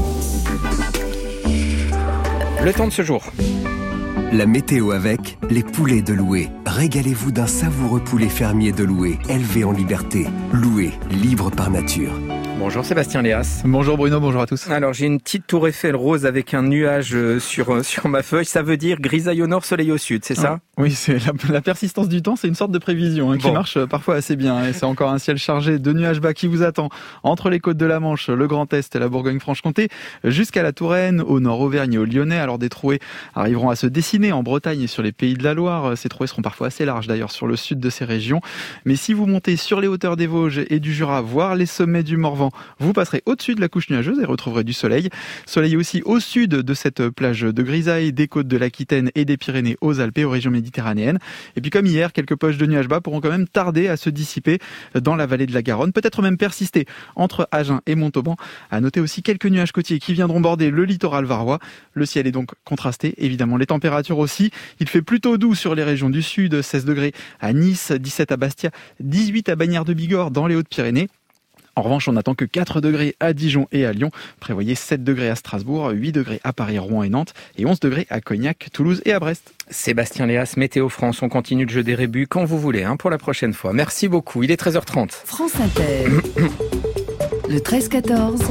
Le temps de ce jour. La météo avec les poulets de Loué. Régalez-vous d'un savoureux poulet fermier de Loué, élevé en liberté. Loué, libre par nature. Bonjour Sébastien Léas. Bonjour Bruno, bonjour à tous. Alors j'ai une petite tour Eiffel rose avec un nuage sur, sur ma feuille. Ça veut dire grisaille au nord, soleil au sud, c'est ça? ah, Oui, c'est la, la persistance du temps, c'est une sorte de prévision hein, qui bon. marche parfois assez bien. Et c'est encore un ciel chargé de nuages bas qui vous attend entre les côtes de la Manche, le Grand Est et la Bourgogne-Franche-Comté, jusqu'à la Touraine, au nord Auvergne et au Lyonnais. Alors des trouées arriveront à se dessiner en Bretagne et sur les Pays de la Loire. Ces trouées seront parfois assez larges d'ailleurs sur le sud de ces régions. Mais si vous montez sur les hauteurs des Vosges et du Jura, voire les sommets du Morvan, temps, vous passerez au-dessus de la couche nuageuse et retrouverez du soleil. Soleil aussi au sud de cette plage de grisaille des côtes de l'Aquitaine et des Pyrénées aux Alpes et aux régions méditerranéennes. Et puis comme hier, quelques poches de nuages bas pourront quand même tarder à se dissiper dans la vallée de la Garonne, peut-être même persister entre Agen et Montauban. À noter aussi quelques nuages côtiers qui viendront border le littoral varois. Le ciel est donc contrasté, évidemment les températures aussi. Il fait plutôt doux sur les régions du sud, seize degrés à Nice, dix-sept à Bastia, dix-huit à Bagnères-de-Bigorre dans les Hautes-Pyrénées. En revanche, on n'attend que quatre degrés à Dijon et à Lyon. Prévoyez sept degrés à Strasbourg, huit degrés à Paris, Rouen et Nantes et onze degrés à Cognac, Toulouse et à Brest. Sébastien Léas, Météo France, on continue de jeu des rébus quand vous voulez, hein, pour la prochaine fois. Merci beaucoup, il est treize heures trente. France Inter, le treize quatorze.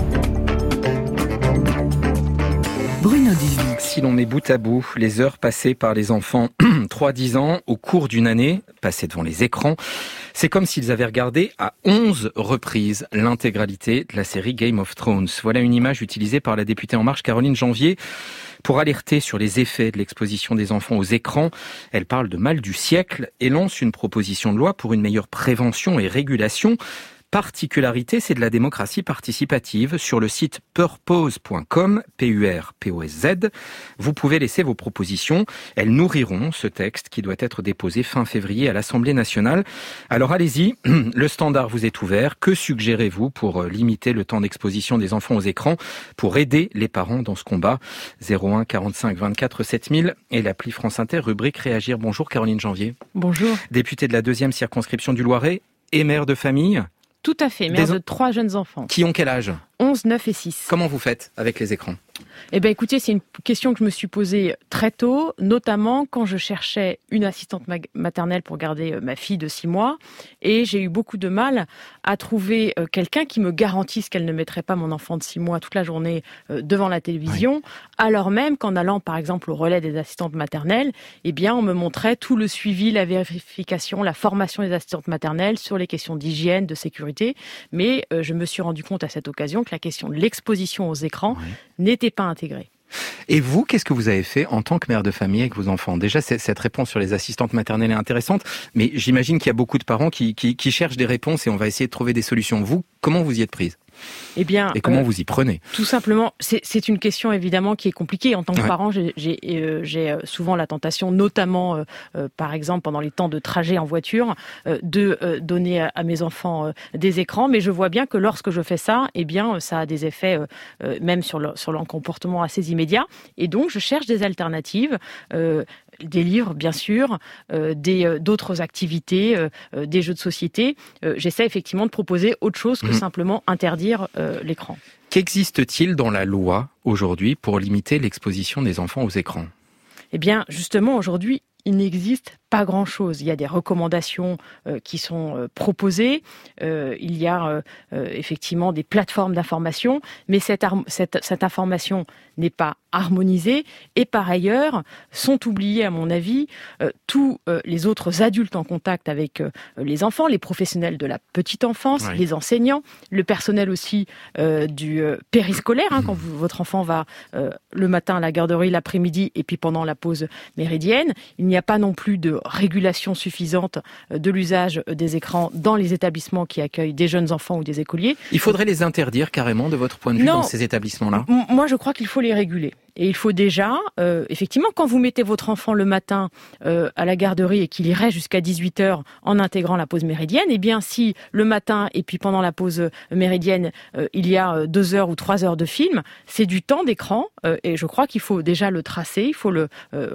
Bruno Dubuc. Si l'on met bout à bout les heures passées par les enfants trois à dix ans au cours d'une année, passées devant les écrans, c'est comme s'ils avaient regardé à onze reprises l'intégralité de la série Game of Thrones. Voilà une image utilisée par la députée En Marche Caroline Janvier pour alerter sur les effets de l'exposition des enfants aux écrans. Elle parle de mal du siècle et lance une proposition de loi pour une meilleure prévention et régulation. Particularité, c'est de la démocratie participative. Sur le site purpose point com, P U R P O S Z, vous pouvez laisser vos propositions. Elles nourriront ce texte qui doit être déposé fin février à l'Assemblée nationale. Alors allez-y, le standard vous est ouvert. Que suggérez-vous pour limiter le temps d'exposition des enfants aux écrans, pour aider les parents dans ce combat? zéro un quarante-cinq vingt-quatre sept mille et l'appli France Inter, rubrique Réagir. Bonjour Caroline Janvier. Bonjour. Députée de la deuxième circonscription du Loiret et mère de famille. Tout à fait, mère Des... de trois jeunes enfants. Qui ont quel âge? onze, neuf et six. Comment vous faites avec les écrans? Eh bien, écoutez, c'est une question que je me suis posée très tôt, notamment quand je cherchais une assistante maternelle pour garder ma fille de six mois. Et j'ai eu beaucoup de mal à trouver quelqu'un qui me garantisse qu'elle ne mettrait pas mon enfant de six mois toute la journée devant la télévision, oui. Alors même qu'en allant, par exemple, au relais des assistantes maternelles, eh bien, on me montrait tout le suivi, la vérification, la formation des assistantes maternelles sur les questions d'hygiène, de sécurité. Mais euh, je me suis rendu compte à cette occasion que la question de l'exposition aux écrans oui. n'était pas intégrée. Et vous, qu'est-ce que vous avez fait en tant que mère de famille avec vos enfants? Déjà, cette réponse sur les assistantes maternelles est intéressante, mais j'imagine qu'il y a beaucoup de parents qui, qui, qui cherchent des réponses et on va essayer de trouver des solutions. Vous, comment vous y êtes prise? Eh bien, et comment euh, vous y prenez? Tout simplement, c'est une question évidemment qui est compliquée. En tant que ouais. parent, j'ai euh, souvent la tentation, notamment euh, euh, par exemple pendant les temps de trajet en voiture, euh, de euh, donner à, à mes enfants euh, des écrans. Mais je vois bien que lorsque je fais ça, eh bien, ça a des effets euh, euh, même sur, le, sur leur comportement assez immédiat. Et donc, je cherche des alternatives. Euh, des livres, bien sûr, euh, des euh, d'autres activités, euh, des jeux de société. Euh, J'essaie effectivement de proposer autre chose que mmh. simplement interdire euh, l'écran. Qu'existe-t-il dans la loi aujourd'hui pour limiter l'exposition des enfants aux écrans? Eh bien, justement, aujourd'hui, il n'existe pas grand-chose. Il y a des recommandations euh, qui sont euh, proposées. Euh, il y a euh, euh, effectivement des plateformes d'information, mais cette, cette, cette information n'est pas harmonisée. Et par ailleurs, sont oubliés, à mon avis, euh, tous euh, les autres adultes en contact avec euh, les enfants, les professionnels de la petite enfance, oui. les enseignants, le personnel aussi euh, du euh, périscolaire, hein, quand vous, votre enfant va euh, le matin à la garderie, l'après-midi et puis pendant la pause méridienne. Il n'y a pas non plus de régulation suffisante de l'usage des écrans dans les établissements qui accueillent des jeunes enfants ou des écoliers. Il faudrait les interdire carrément de votre point de vue non, dans ces établissements-là? Moi, je crois qu'il faut les réguler. Et il faut déjà, euh, effectivement, quand vous mettez votre enfant le matin euh, à la garderie et qu'il irait jusqu'à dix-huit heures en intégrant la pause méridienne, eh bien si le matin et puis pendant la pause méridienne, euh, il y a deux heures ou trois heures de film, c'est du temps d'écran euh, et je crois qu'il faut déjà le tracer, il faut le,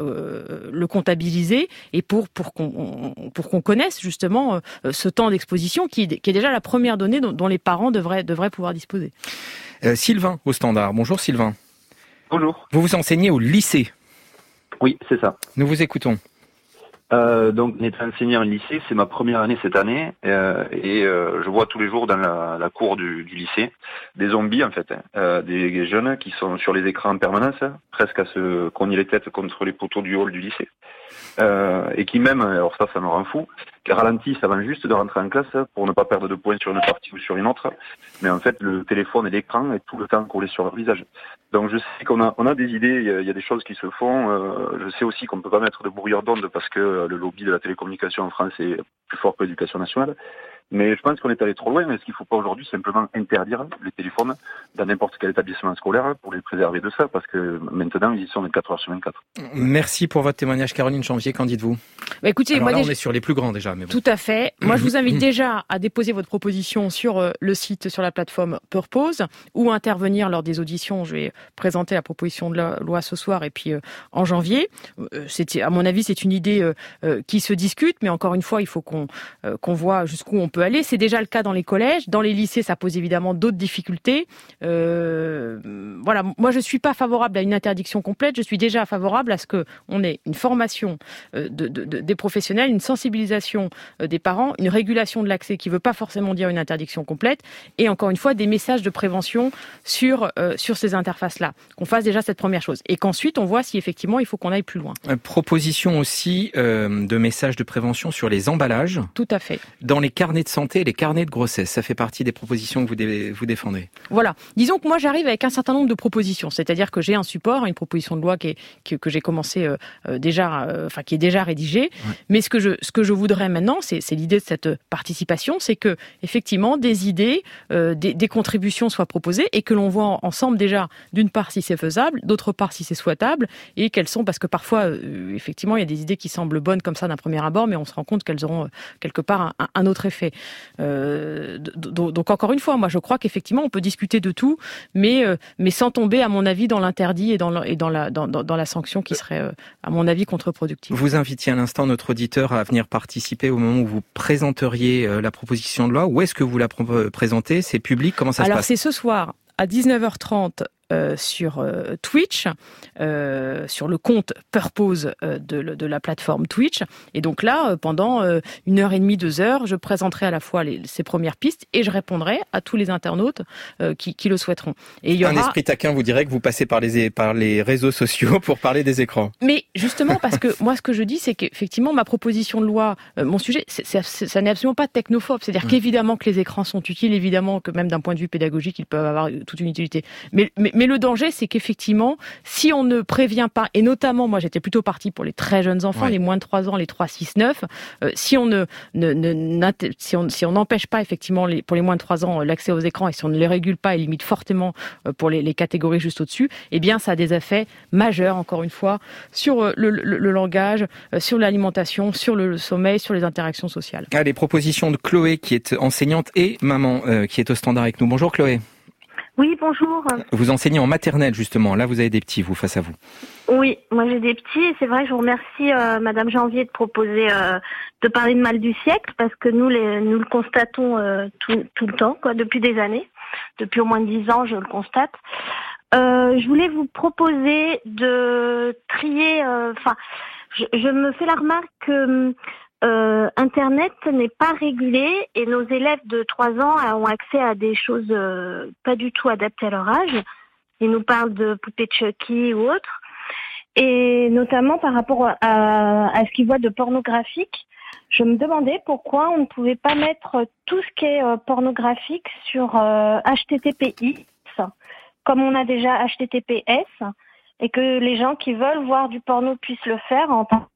euh, le comptabiliser et pour, pour qu'on pour qu'on connaisse justement euh, ce temps d'exposition qui, qui est déjà la première donnée dont, dont les parents devraient, devraient pouvoir disposer. Euh, Sylvain au standard. Bonjour Sylvain. Bonjour. Vous vous enseignez au lycée? Oui, c'est ça. Nous vous écoutons. Euh, donc, j'étais enseignant au lycée, c'est ma première année cette année, euh, et euh, je vois tous les jours dans la, la cour du, du lycée des zombies en fait, euh, des jeunes qui sont sur les écrans en permanence, presque à se cogner les têtes contre les poteaux du hall du lycée, euh, et qui même, alors ça, ça me rend fou, qui ralentissent avant juste de rentrer en classe pour ne pas perdre de points sur une partie ou sur une autre, mais en fait le téléphone et l'écran est tout le temps collé sur leur visage. Donc je sais qu'on a, on a des idées, il y a des choses qui se font, euh, je sais aussi qu'on ne peut pas mettre de brouilleur d'onde parce que le lobby de la télécommunication en France est plus fort que l'éducation nationale, Mais je pense qu'on est allé trop loin. Est-ce qu'il ne faut pas aujourd'hui simplement interdire les téléphones dans n'importe quel établissement scolaire pour les préserver de ça? Parce que maintenant, ils y sont vingt-quatre heures sur vingt-quatre. Merci pour votre témoignage, Caroline Janvier. Qu'en dites-vous? Bah écoutez, Alors moi là, déjà... on est sur les plus grands déjà. Mais bon. Tout à fait. Moi, je vous invite déjà à déposer votre proposition sur euh, le site, sur la plateforme Purpose, ou intervenir lors des auditions. Je vais présenter la proposition de la loi ce soir et puis euh, en janvier. Euh, c'est, à mon avis, c'est une idée euh, euh, qui se discute, mais encore une fois, il faut qu'on, euh, qu'on voit jusqu'où on peut aller. C'est déjà le cas dans les collèges. Dans les lycées, ça pose évidemment d'autres difficultés. Euh, voilà. Moi, je suis pas favorable à une interdiction complète. Je suis déjà favorable à ce que on ait une formation euh, de, de, de, des professionnels, une sensibilisation euh, des parents, une régulation de l'accès qui veut pas forcément dire une interdiction complète, et encore une fois, des messages de prévention sur, euh, sur ces interfaces-là. Qu'on fasse déjà cette première chose. Et qu'ensuite, on voit si effectivement, il faut qu'on aille plus loin. Euh, proposition aussi euh, de messages de prévention sur les emballages. Tout à fait. Dans les carnets de santé et les carnets de grossesse. Ça fait partie des propositions que vous, dé- vous défendez. Voilà. Disons que moi, j'arrive avec un certain nombre de propositions. C'est-à-dire que j'ai un support, une proposition de loi qui est, que, que j'ai commencé euh, euh, déjà, euh, enfin, qui est déjà rédigée. Ouais. Mais ce que je, ce que je voudrais maintenant, c'est, c'est l'idée de cette participation, c'est que, effectivement, des idées, euh, des, des contributions soient proposées et que l'on voit ensemble déjà, d'une part, si c'est faisable, d'autre part, si c'est souhaitable, et quelles sont, parce que parfois, euh, effectivement, il y a des idées qui semblent bonnes comme ça d'un premier abord, mais on se rend compte qu'elles auront euh, quelque part un, un autre effet. Euh, donc, donc, encore une fois, moi, je crois qu'effectivement, on peut discuter de tout, mais, euh, mais sans tomber, à mon avis, dans l'interdit et dans, le, et dans, la, dans, dans, dans la sanction qui serait, euh, à mon avis, contre-productive. Vous invitiez à l'instant notre auditeur à venir participer au moment où vous présenteriez euh, la proposition de loi. Où est-ce que vous la pr- présentez? C'est public? Comment ça Alors, se passe? Alors, c'est ce soir à dix-neuf heures trente. Euh, sur euh, Twitch, euh, sur le compte Purpose euh, de, de la plateforme Twitch. Et donc là, euh, pendant euh, une heure et demie, deux heures, je présenterai à la fois les, ces premières pistes et je répondrai à tous les internautes euh, qui, qui le souhaiteront. Et il y aura... Un esprit taquin vous dirait que vous passez par les, par les réseaux sociaux pour parler des écrans. Mais justement, parce que moi, ce que je dis, c'est qu'effectivement, ma proposition de loi, euh, mon sujet, c'est, c'est, c'est, ça n'est absolument pas technophobe. C'est-à-dire mmh. qu'évidemment que les écrans sont utiles, évidemment que même d'un point de vue pédagogique, ils peuvent avoir toute une utilité. Mais, mais Mais le danger, c'est qu'effectivement, si on ne prévient pas, et notamment, moi j'étais plutôt partie pour les très jeunes enfants, ouais. les moins de trois ans, les trois, six, neuf, euh, si on ne, ne, ne si on si on n'empêche pas effectivement les, pour les moins de trois ans l'accès aux écrans, et si on ne les régule pas et limite fortement euh, pour les, les catégories juste au-dessus, eh bien ça a des effets majeurs, encore une fois, sur euh, le, le, le langage, euh, sur l'alimentation, sur le sommeil, sur les interactions sociales. Ah, les propositions de Chloé, qui est enseignante et maman, euh, qui est au standard avec nous. Bonjour Chloé. Oui, bonjour. Vous enseignez en maternelle, justement. Là, vous avez des petits, vous, face à vous. Oui, moi j'ai des petits. Et c'est vrai, je vous remercie, euh, Madame Janvier, de proposer euh, de parler de mal du siècle, parce que nous, les, nous le constatons euh, tout, tout le temps, quoi, depuis des années. Depuis au moins dix ans, je le constate. Euh, je voulais vous proposer de trier... Enfin, euh, je, je me fais la remarque que... Euh, Internet n'est pas régulé et nos élèves de trois ans ont accès à des choses euh, pas du tout adaptées à leur âge. Ils nous parlent de poupées Chucky ou autres. Et notamment par rapport à, à ce qu'ils voient de pornographique, je me demandais pourquoi on ne pouvait pas mettre tout ce qui est euh, pornographique sur euh, H T T P I, comme on a déjà H T T P S, et que les gens qui veulent voir du porno puissent le faire en temps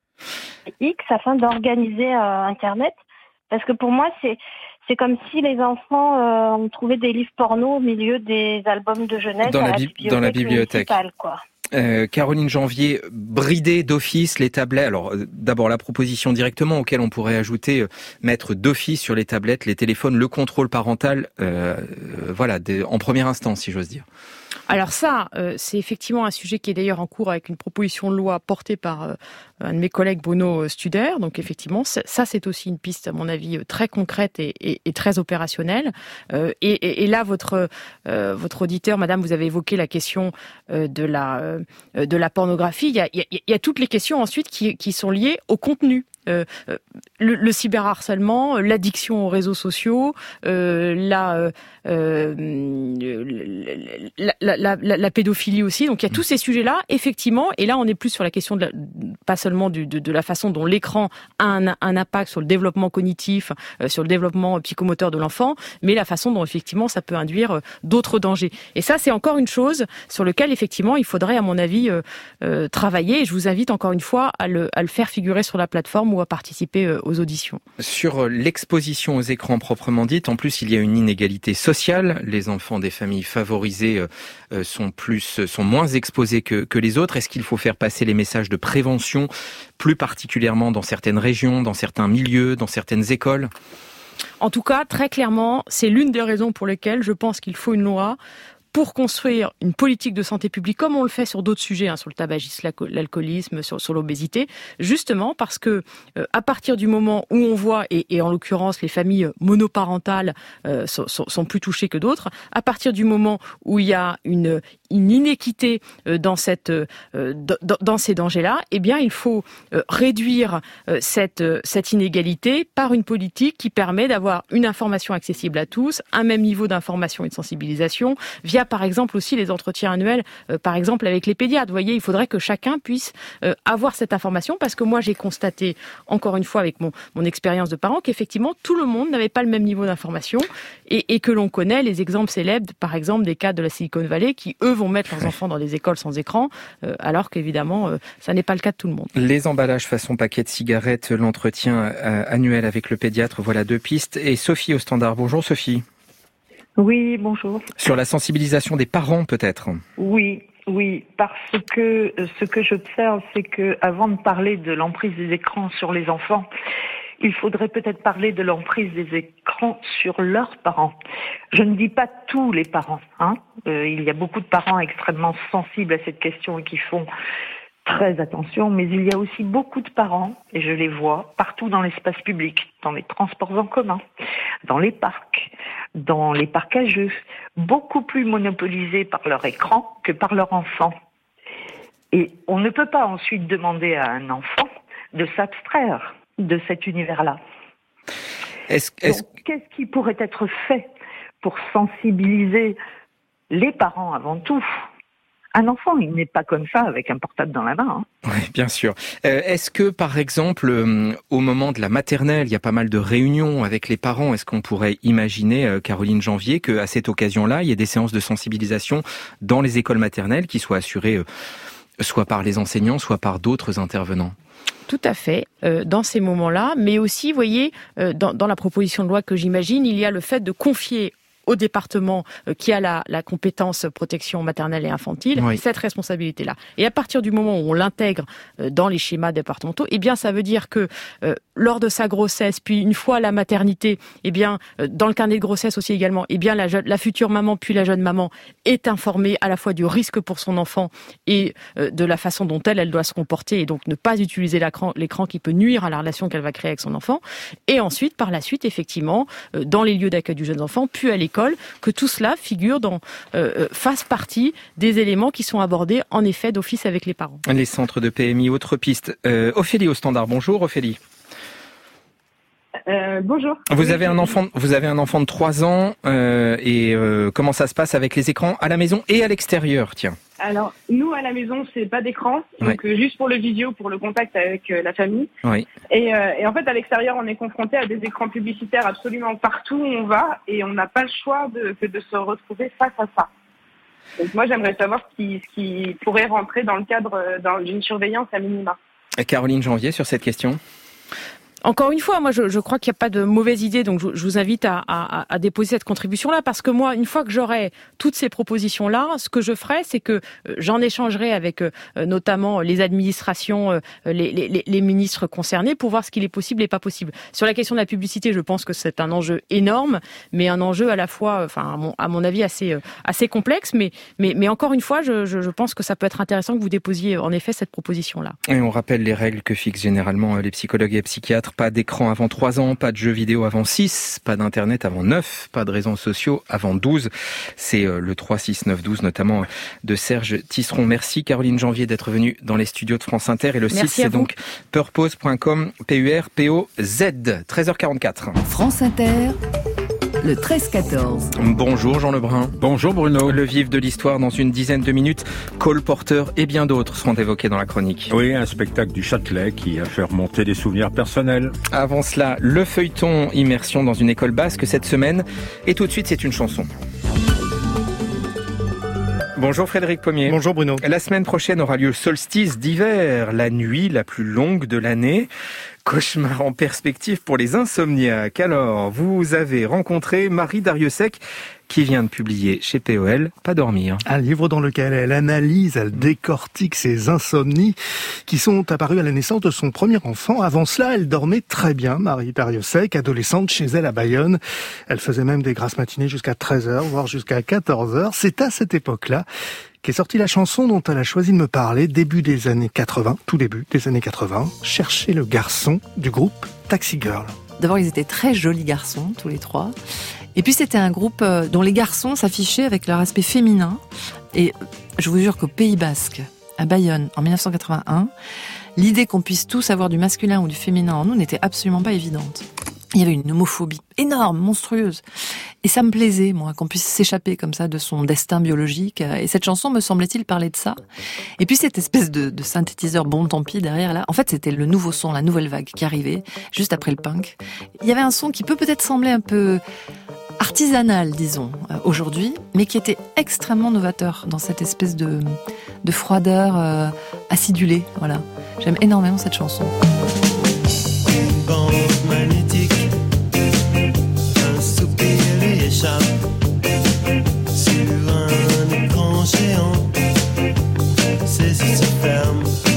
X afin d'organiser euh, Internet, parce que pour moi c'est c'est comme si les enfants euh, ont trouvé des livres porno au milieu des albums de jeunesse dans, à la, la, bi- bibliothèque dans la bibliothèque. Quoi. Euh, Caroline Janvier, brider d'office les tablettes. Alors euh, d'abord la proposition directement, auquel on pourrait ajouter euh, mettre d'office sur les tablettes, les téléphones, le contrôle parental, euh, euh, voilà, des, en première instance, si j'ose dire. Alors ça, euh, c'est effectivement un sujet qui est d'ailleurs en cours avec une proposition de loi portée par euh, un de mes collègues, Bruno Studer. Donc effectivement, ça c'est aussi une piste, à mon avis, très concrète et, et, et très opérationnelle. Euh, et, et, et là, votre euh, votre auditeur, Madame, vous avez évoqué la question euh, de la euh, de la pornographie. Il y a, il y a, il y a toutes les questions ensuite qui, qui sont liées au contenu. Euh, le, le cyberharcèlement, l'addiction aux réseaux sociaux, euh, la, euh, la, la, la, la, la pédophilie aussi. Donc il y a tous ces sujets-là, effectivement. Et là, on est plus sur la question de la, pas seulement du, de, de la façon dont l'écran a un, un impact sur le développement cognitif, euh, sur le développement psychomoteur de l'enfant, mais la façon dont effectivement ça peut induire euh, d'autres dangers. Et ça, c'est encore une chose sur laquelle effectivement il faudrait, à mon avis, euh, euh, travailler. Et je vous invite encore une fois à le, à le faire figurer sur la plateforme forum ou à participer aux auditions. Sur l'exposition aux écrans proprement dite, en plus il y a une inégalité sociale. Les enfants des familles favorisées sont plus, sont moins exposés que, que les autres. Est-ce qu'il faut faire passer les messages de prévention, plus particulièrement dans certaines régions, dans certains milieux, dans certaines écoles ? En tout cas, très clairement, c'est l'une des raisons pour lesquelles je pense qu'il faut une loi pour construire une politique de santé publique, comme on le fait sur d'autres sujets, hein, sur le tabagisme, l'alcoolisme, sur, sur l'obésité, justement parce que euh, à partir du moment où on voit, et, et en l'occurrence les familles monoparentales euh, sont, sont, sont plus touchées que d'autres, à partir du moment où il y a une, une inéquité euh, dans, cette, euh, dans, dans ces dangers-là, eh bien il faut euh, réduire euh, cette, euh, cette inégalité par une politique qui permet d'avoir une information accessible à tous, un même niveau d'information et de sensibilisation, via par exemple aussi les entretiens annuels, euh, par exemple avec les pédiatres. Vous voyez, il faudrait que chacun puisse euh, avoir cette information, parce que moi j'ai constaté, encore une fois avec mon, mon expérience de parent, qu'effectivement tout le monde n'avait pas le même niveau d'information, et, et que l'on connaît les exemples célèbres, par exemple des cas de la Silicon Valley, qui eux vont mettre leurs enfants dans des écoles sans écran, euh, alors qu'évidemment euh, ça n'est pas le cas de tout le monde. Les emballages façon paquet de cigarettes, l'entretien euh, annuel avec le pédiatre, voilà deux pistes. Et Sophie au standard. Bonjour Sophie. Oui, bonjour. Sur la sensibilisation des parents, peut-être. Oui, oui, parce que ce que j'observe, c'est que avant de parler de l'emprise des écrans sur les enfants, il faudrait peut-être parler de l'emprise des écrans sur leurs parents. Je ne dis pas tous les parents, hein. Euh, il y a beaucoup de parents extrêmement sensibles à cette question et qui font très attention, mais il y a aussi beaucoup de parents, et je les vois partout dans l'espace public, dans les transports en commun, dans les parcs, dans les parcs à jeux, beaucoup plus monopolisés par leur écran que par leur enfant. Et on ne peut pas ensuite demander à un enfant de s'abstraire de cet univers-là. Est-ce, est-ce... Donc, qu'est-ce qui pourrait être fait pour sensibiliser les parents avant tout ? Un enfant, il n'est pas comme ça avec un portable dans la main. Hein. Oui, bien sûr. Euh, est-ce que, par exemple, euh, au moment de la maternelle, il y a pas mal de réunions avec les parents. Est-ce qu'on pourrait imaginer, euh, Caroline Janvier, qu'à cette occasion-là, il y ait des séances de sensibilisation dans les écoles maternelles qui soient assurées euh, soit par les enseignants, soit par d'autres intervenants ? Tout à fait, euh, dans ces moments-là. Mais aussi, vous voyez, euh, dans, dans la proposition de loi que j'imagine, il y a le fait de confier au département euh, qui a la, la compétence protection maternelle et infantile, oui, cette responsabilité-là. Et à partir du moment où on l'intègre euh, dans les schémas départementaux, eh bien, ça veut dire que euh, lors de sa grossesse, puis une fois la maternité, eh bien, euh, dans le carnet de grossesse aussi également, eh bien, la, jeune, la future maman puis la jeune maman est informée à la fois du risque pour son enfant et euh, de la façon dont elle, elle doit se comporter, et donc ne pas utiliser l'écran, l'écran qui peut nuire à la relation qu'elle va créer avec son enfant. Et ensuite, par la suite, effectivement, euh, dans les lieux d'accueil du jeune enfant, puis à l'école, que tout cela figure dans, euh, fasse partie des éléments qui sont abordés en effet d'office avec les parents. Les centres de P M I, autre piste. Euh, Ophélie au standard. Bonjour Ophélie. Euh, bonjour. Vous avez un enfant, vous avez un enfant de trois ans euh, et euh, comment ça se passe avec les écrans à la maison et à l'extérieur, tiens. Alors nous à la maison c'est pas d'écran, donc oui, euh, juste pour le visio, pour le contact avec euh, la famille. Oui. Et, euh, et en fait à l'extérieur on est confronté à des écrans publicitaires absolument partout où on va et on n'a pas le choix de, que de se retrouver face à ça. Donc moi j'aimerais savoir ce qui, ce qui pourrait rentrer dans le cadre dans, d'une surveillance à minima. Et Caroline Janvier sur cette question. Encore une fois, moi, je, je crois qu'il n'y a pas de mauvaise idée, donc je, je vous invite à, à, à déposer cette contribution-là, parce que moi, une fois que j'aurai toutes ces propositions-là, ce que je ferai, c'est que j'en échangerai avec euh, notamment les administrations, euh, les, les, les ministres concernés, pour voir ce qu'il est possible et pas possible. Sur la question de la publicité, je pense que c'est un enjeu énorme, mais un enjeu à la fois, enfin, à mon, à mon avis, assez, assez complexe, mais, mais, mais encore une fois, je, je, je pense que ça peut être intéressant que vous déposiez en effet cette proposition-là. Et on rappelle les règles que fixent généralement les psychologues et les psychiatres. Pas d'écran avant trois ans, pas de jeux vidéo avant six, pas d'internet avant neuf, pas de réseaux sociaux avant douze. C'est le trois six neuf douze, notamment de Serge Tisseron. Merci Caroline Janvier d'être venue dans les studios de France Inter. Et le Merci site, c'est donc purpose point com, P U R P O Z. treize heures quarante-quatre. France Inter. Le treize quatorze. Bonjour Jean Lebrun. Bonjour Bruno. Le vif de l'histoire dans une dizaine de minutes. Cole Porter et bien d'autres seront évoqués dans la chronique. Oui, un spectacle du Châtelet qui a fait remonter des souvenirs personnels. Avant cela, le feuilleton immersion dans une école basque cette semaine. Et tout de suite, c'est une chanson. Bonjour Frédéric Pommier. Bonjour Bruno. La semaine prochaine aura lieu le solstice d'hiver, la nuit la plus longue de l'année. Cauchemar en perspective pour les insomniaques. Alors, vous avez rencontré Marie Darrieussecq, qui vient de publier chez P O L Pas dormir. Un livre dans lequel elle analyse, elle décortique ses insomnies qui sont apparues à la naissance de son premier enfant. Avant cela, elle dormait très bien, Marie Darrieussecq, adolescente chez elle à Bayonne. Elle faisait même des grasses matinées jusqu'à treize heures, voire jusqu'à quatorze heures. C'est à cette époque-là qu'est sortie la chanson dont elle a choisi de me parler, début des années quatre-vingts, tout début des années quatre-vingts, Chercher le garçon, du groupe Taxi Girl. D'abord, ils étaient très jolis garçons, tous les trois. Et puis, c'était un groupe dont les garçons s'affichaient avec leur aspect féminin. Et je vous jure qu'au Pays Basque, à Bayonne, en dix-neuf cent quatre-vingt-un, l'idée qu'on puisse tous avoir du masculin ou du féminin en nous n'était absolument pas évidente. Il y avait une homophobie énorme, monstrueuse. Et ça me plaisait, moi, qu'on puisse s'échapper comme ça de son destin biologique. Et cette chanson, me semblait-il, parlait de ça. Et puis cette espèce de, de synthétiseur bon tant pis derrière là. En fait, c'était le nouveau son, la nouvelle vague qui arrivait, juste après le punk. Il y avait un son qui peut peut-être sembler un peu artisanal, disons, euh, aujourd'hui, mais qui était extrêmement novateur dans cette espèce de, de froideur euh, acidulée. Voilà. J'aime énormément cette chanson. Une bande magnétique, un soupir lui échappe sur un écran géant, ses yeux se ferment.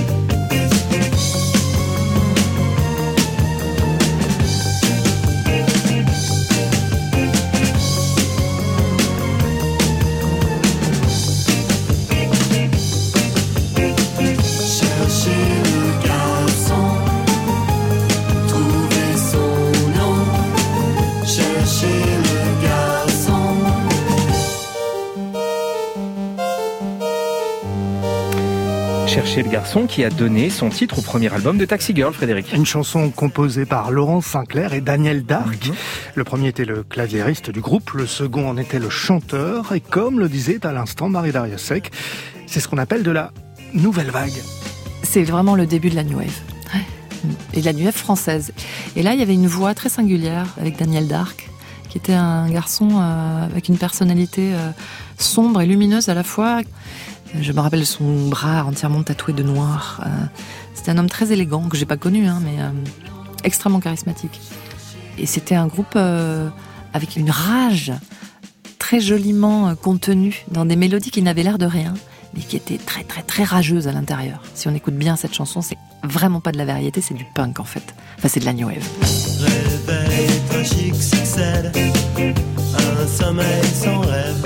Chercher le garçon, qui a donné son titre au premier album de Taxi Girl, Frédéric. Une chanson composée par Laurence Sinclair et Daniel Darc. Mmh. Le premier était le claviériste du groupe, le second en était le chanteur. Et comme le disait à l'instant Marie Darrieussecq, c'est ce qu'on appelle de la nouvelle vague. C'est vraiment le début de la New Wave. Et de la New Wave française. Et là, il y avait une voix très singulière avec Daniel Darc, qui était un garçon euh, avec une personnalité euh, sombre et lumineuse à la fois. Je me rappelle son bras entièrement tatoué de noir. Euh, c'était un homme très élégant, que j'ai pas connu, hein, mais euh, extrêmement charismatique. Et c'était un groupe euh, avec une rage très joliment contenue dans des mélodies qui n'avaient l'air de rien, mais qui étaient très très très rageuses à l'intérieur. Si on écoute bien cette chanson, c'est vraiment pas de la variété, c'est du punk en fait. Enfin, c'est de la new wave. Réveil tragique succède à un sommeil sans rêve.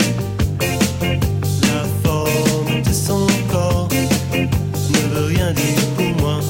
Son corps ne veut rien dire pour moi.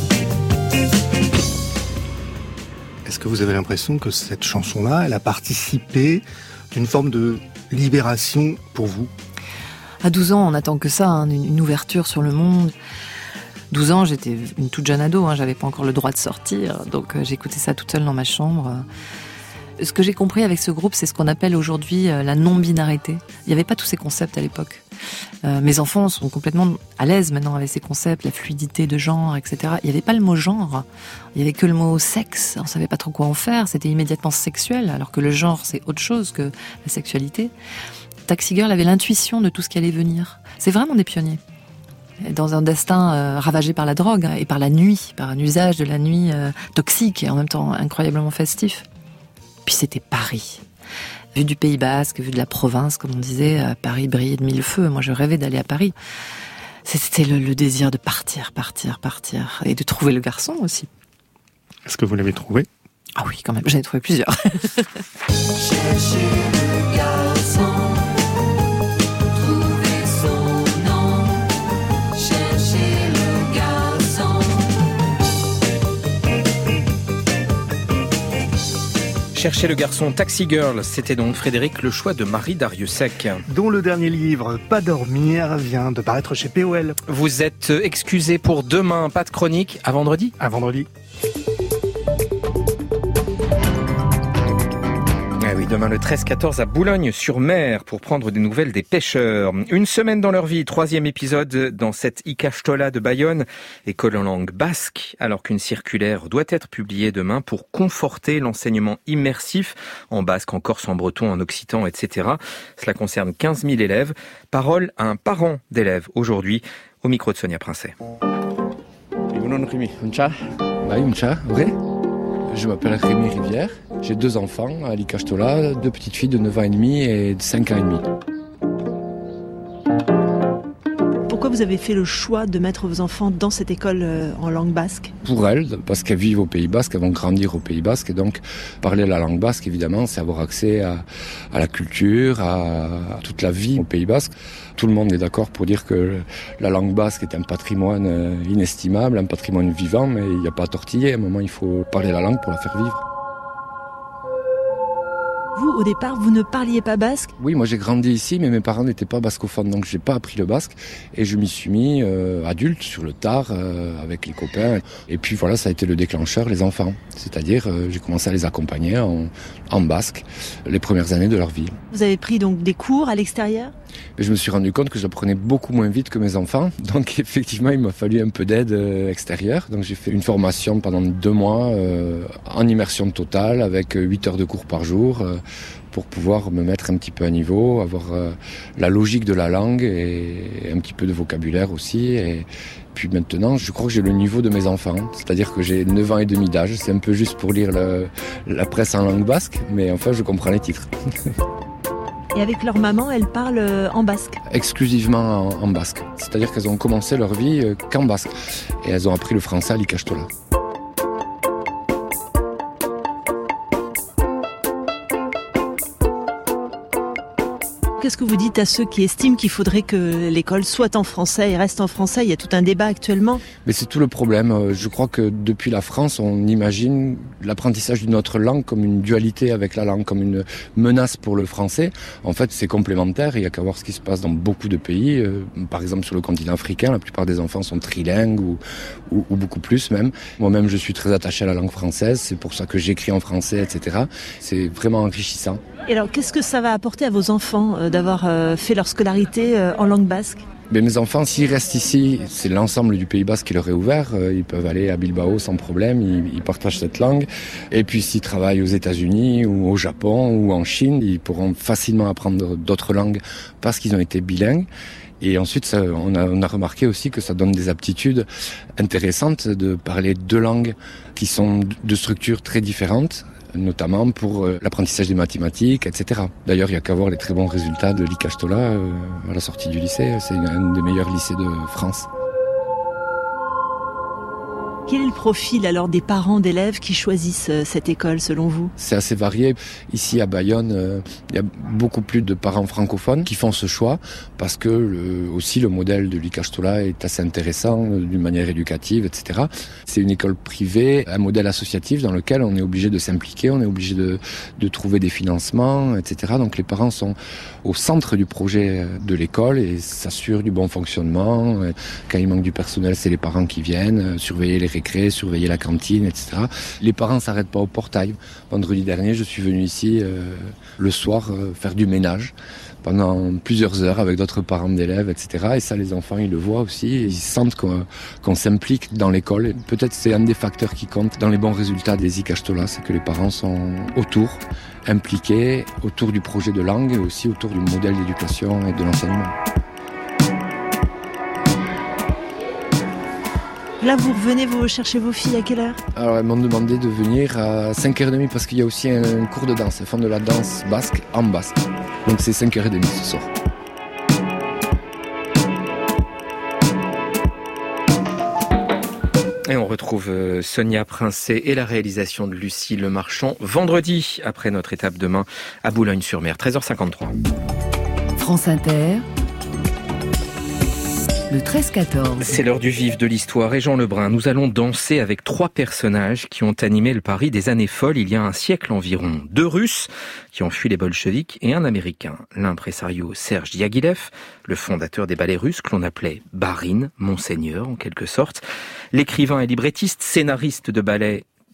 Est-ce que vous avez l'impression que cette chanson-là, elle a participé d'une forme de libération pour vous ? À douze ans, on n'attend que ça, hein, une ouverture sur le monde. douze ans, j'étais une toute jeune ado, hein, j'avais pas encore le droit de sortir, donc euh, j'écoutais ça toute seule dans ma chambre. Ce que j'ai compris avec ce groupe, c'est ce qu'on appelle aujourd'hui la non-binarité. Il n'y avait pas tous ces concepts à l'époque. Euh, mes enfants sont complètement à l'aise maintenant avec ces concepts, la fluidité de genre, et cetera. Il n'y avait pas le mot genre, il n'y avait que le mot sexe. On ne savait pas trop quoi en faire, c'était immédiatement sexuel, alors que le genre, c'est autre chose que la sexualité. Taxi Girl avait l'intuition de tout ce qui allait venir. C'est vraiment des pionniers. Dans un destin euh, ravagé par la drogue et par la nuit, par un usage de la nuit euh, toxique et en même temps incroyablement festif. Puis c'était Paris. Vu du Pays Basque, vu de la province, comme on disait, Paris brillait de mille feux. Moi, je rêvais d'aller à Paris. C'était le, le désir de partir, partir, partir. Et de trouver le garçon aussi. Est-ce que vous l'avez trouvé ? Ah oui, quand même. J'en ai trouvé plusieurs. Chercher le garçon, trouver son nom. Chercher le garçon. Chercher le garçon, Taxi Girl, c'était donc Frédéric, le choix de Marie Darrieussecq. Dont le dernier livre, Pas dormir, vient de paraître chez P O L. Vous êtes excusé pour demain, pas de chronique, à vendredi ? À vendredi. Ah oui, demain le treize quatorze à Boulogne-sur-Mer pour prendre des nouvelles des pêcheurs. Une semaine dans leur vie, troisième épisode dans cette Ikastola de Bayonne, école en langue basque, alors qu'une circulaire doit être publiée demain pour conforter l'enseignement immersif en basque, en corse, en breton, en occitan, et cetera. Cela concerne quinze mille élèves. Parole à un parent d'élèves aujourd'hui, au micro de Sonia Princet. Je m'appelle Rémi Rivière, j'ai deux enfants à l'Ikastola, deux petites filles de neuf ans et demi et de cinq ans et demi. Pourquoi vous avez fait le choix de mettre vos enfants dans cette école en langue basque ? Pour elles, parce qu'elles vivent au Pays Basque, elles vont grandir au Pays Basque, et donc parler la langue basque, évidemment, c'est avoir accès à, à la culture, à, à toute la vie au Pays Basque. Tout le monde est d'accord pour dire que la langue basque est un patrimoine inestimable, un patrimoine vivant, mais il n'y a pas à tortiller. À un moment, il faut parler la langue pour la faire vivre. Vous, au départ, vous ne parliez pas basque ? Oui, moi j'ai grandi ici, mais mes parents n'étaient pas bascophones, donc j'ai pas appris le basque. Et je m'y suis mis euh, adulte, sur le tard, euh, avec les copains. Et puis voilà, ça a été le déclencheur, les enfants. C'est-à-dire, euh, j'ai commencé à les accompagner en, en basque les premières années de leur vie. Vous avez pris donc des cours à l'extérieur ? Et je me suis rendu compte que j'apprenais beaucoup moins vite que mes enfants. Donc effectivement, il m'a fallu un peu d'aide euh, extérieure. Donc j'ai fait une formation pendant deux mois euh, en immersion totale avec huit heures de cours par jour euh, pour pouvoir me mettre un petit peu à niveau, avoir euh, la logique de la langue et, et un petit peu de vocabulaire aussi. Et puis maintenant, je crois que j'ai le niveau de mes enfants. C'est-à-dire que j'ai neuf ans et demi d'âge. C'est un peu juste pour lire le, la presse en langue basque, mais enfin je comprends les titres. Et avec leur maman, elles parlent en basque ? Exclusivement en, en basque. C'est-à-dire qu'elles ont commencé leur vie qu'en basque. Et elles ont appris le français à l'Ikastola. Qu'est-ce que vous dites à ceux qui estiment qu'il faudrait que l'école soit en français et reste en français ? Il y a tout un débat actuellement. Mais c'est tout le problème. Je crois que depuis la France, on imagine l'apprentissage d'une autre langue comme une dualité avec la langue, comme une menace pour le français. En fait, c'est complémentaire. Il y a qu'à voir ce qui se passe dans beaucoup de pays. Par exemple, sur le continent africain, la plupart des enfants sont trilingues ou, ou, ou beaucoup plus même. Moi-même, je suis très attaché à la langue française. C'est pour ça que j'écris en français, et cetera. C'est vraiment enrichissant. Et alors, qu'est-ce que ça va apporter à vos enfants euh, d'avoir euh, fait leur scolarité euh, en langue basque ? Mais mes enfants, s'ils restent ici, c'est l'ensemble du Pays Basque qui leur est ouvert. Ils peuvent aller à Bilbao sans problème, ils, ils partagent cette langue. Et puis s'ils travaillent aux États-Unis ou au Japon ou en Chine, ils pourront facilement apprendre d'autres langues parce qu'ils ont été bilingues. Et ensuite, ça, on, a, on a remarqué aussi que ça donne des aptitudes intéressantes de parler deux langues qui sont de structures très différentes, notamment pour l'apprentissage des mathématiques, et cetera. D'ailleurs, il n'y a qu'à voir les très bons résultats de l'Ikastola euh, à la sortie du lycée. C'est un des meilleurs lycées de France. Quel est le profil alors des parents d'élèves qui choisissent cette école selon vous ? C'est assez varié. Ici à Bayonne, euh, il y a beaucoup plus de parents francophones qui font ce choix parce que le, aussi le modèle de l'Ikastola est assez intéressant euh, d'une manière éducative, et cetera. C'est une école privée, un modèle associatif dans lequel on est obligé de s'impliquer, on est obligé de, de trouver des financements, et cetera. Donc les parents sont au centre du projet de l'école et s'assurent du bon fonctionnement. Quand il manque du personnel, c'est les parents qui viennent surveiller les récré, surveiller la cantine, et cetera. Les parents ne s'arrêtent pas au portail. Vendredi dernier, je suis venu ici euh, le soir euh, faire du ménage pendant plusieurs heures avec d'autres parents d'élèves, et cetera. Et ça, les enfants, ils le voient aussi. Ils sentent qu'on, qu'on s'implique dans l'école. Et peut-être c'est un des facteurs qui compte dans les bons résultats des Ikastola, c'est que les parents sont autour, impliqués, autour du projet de langue et aussi autour du modèle d'éducation et de l'enseignement. Là, vous revenez vous chercher vos filles à quelle heure ? Alors, elles m'ont demandé de venir à cinq heures trente parce qu'il y a aussi un cours de danse. Elles font de la danse basque en basque. Donc, c'est cinq heures trente ce soir. Et on retrouve Sonia Princet et la réalisation de Lucie Lemarchand vendredi, après notre étape demain à Boulogne-sur-Mer, treize heures cinquante-trois. France Inter. Le treize quatorze. C'est l'heure du vif de l'histoire et Jean Lebrun. Nous allons danser avec trois personnages qui ont animé le Paris des années folles il y a un siècle environ. Deux Russes qui ont fui les bolcheviks et un Américain. L'impresario Serge Diaghilev, le fondateur des ballets russes que l'on appelait Barine, Monseigneur en quelque sorte. L'écrivain et librettiste, scénariste de ballets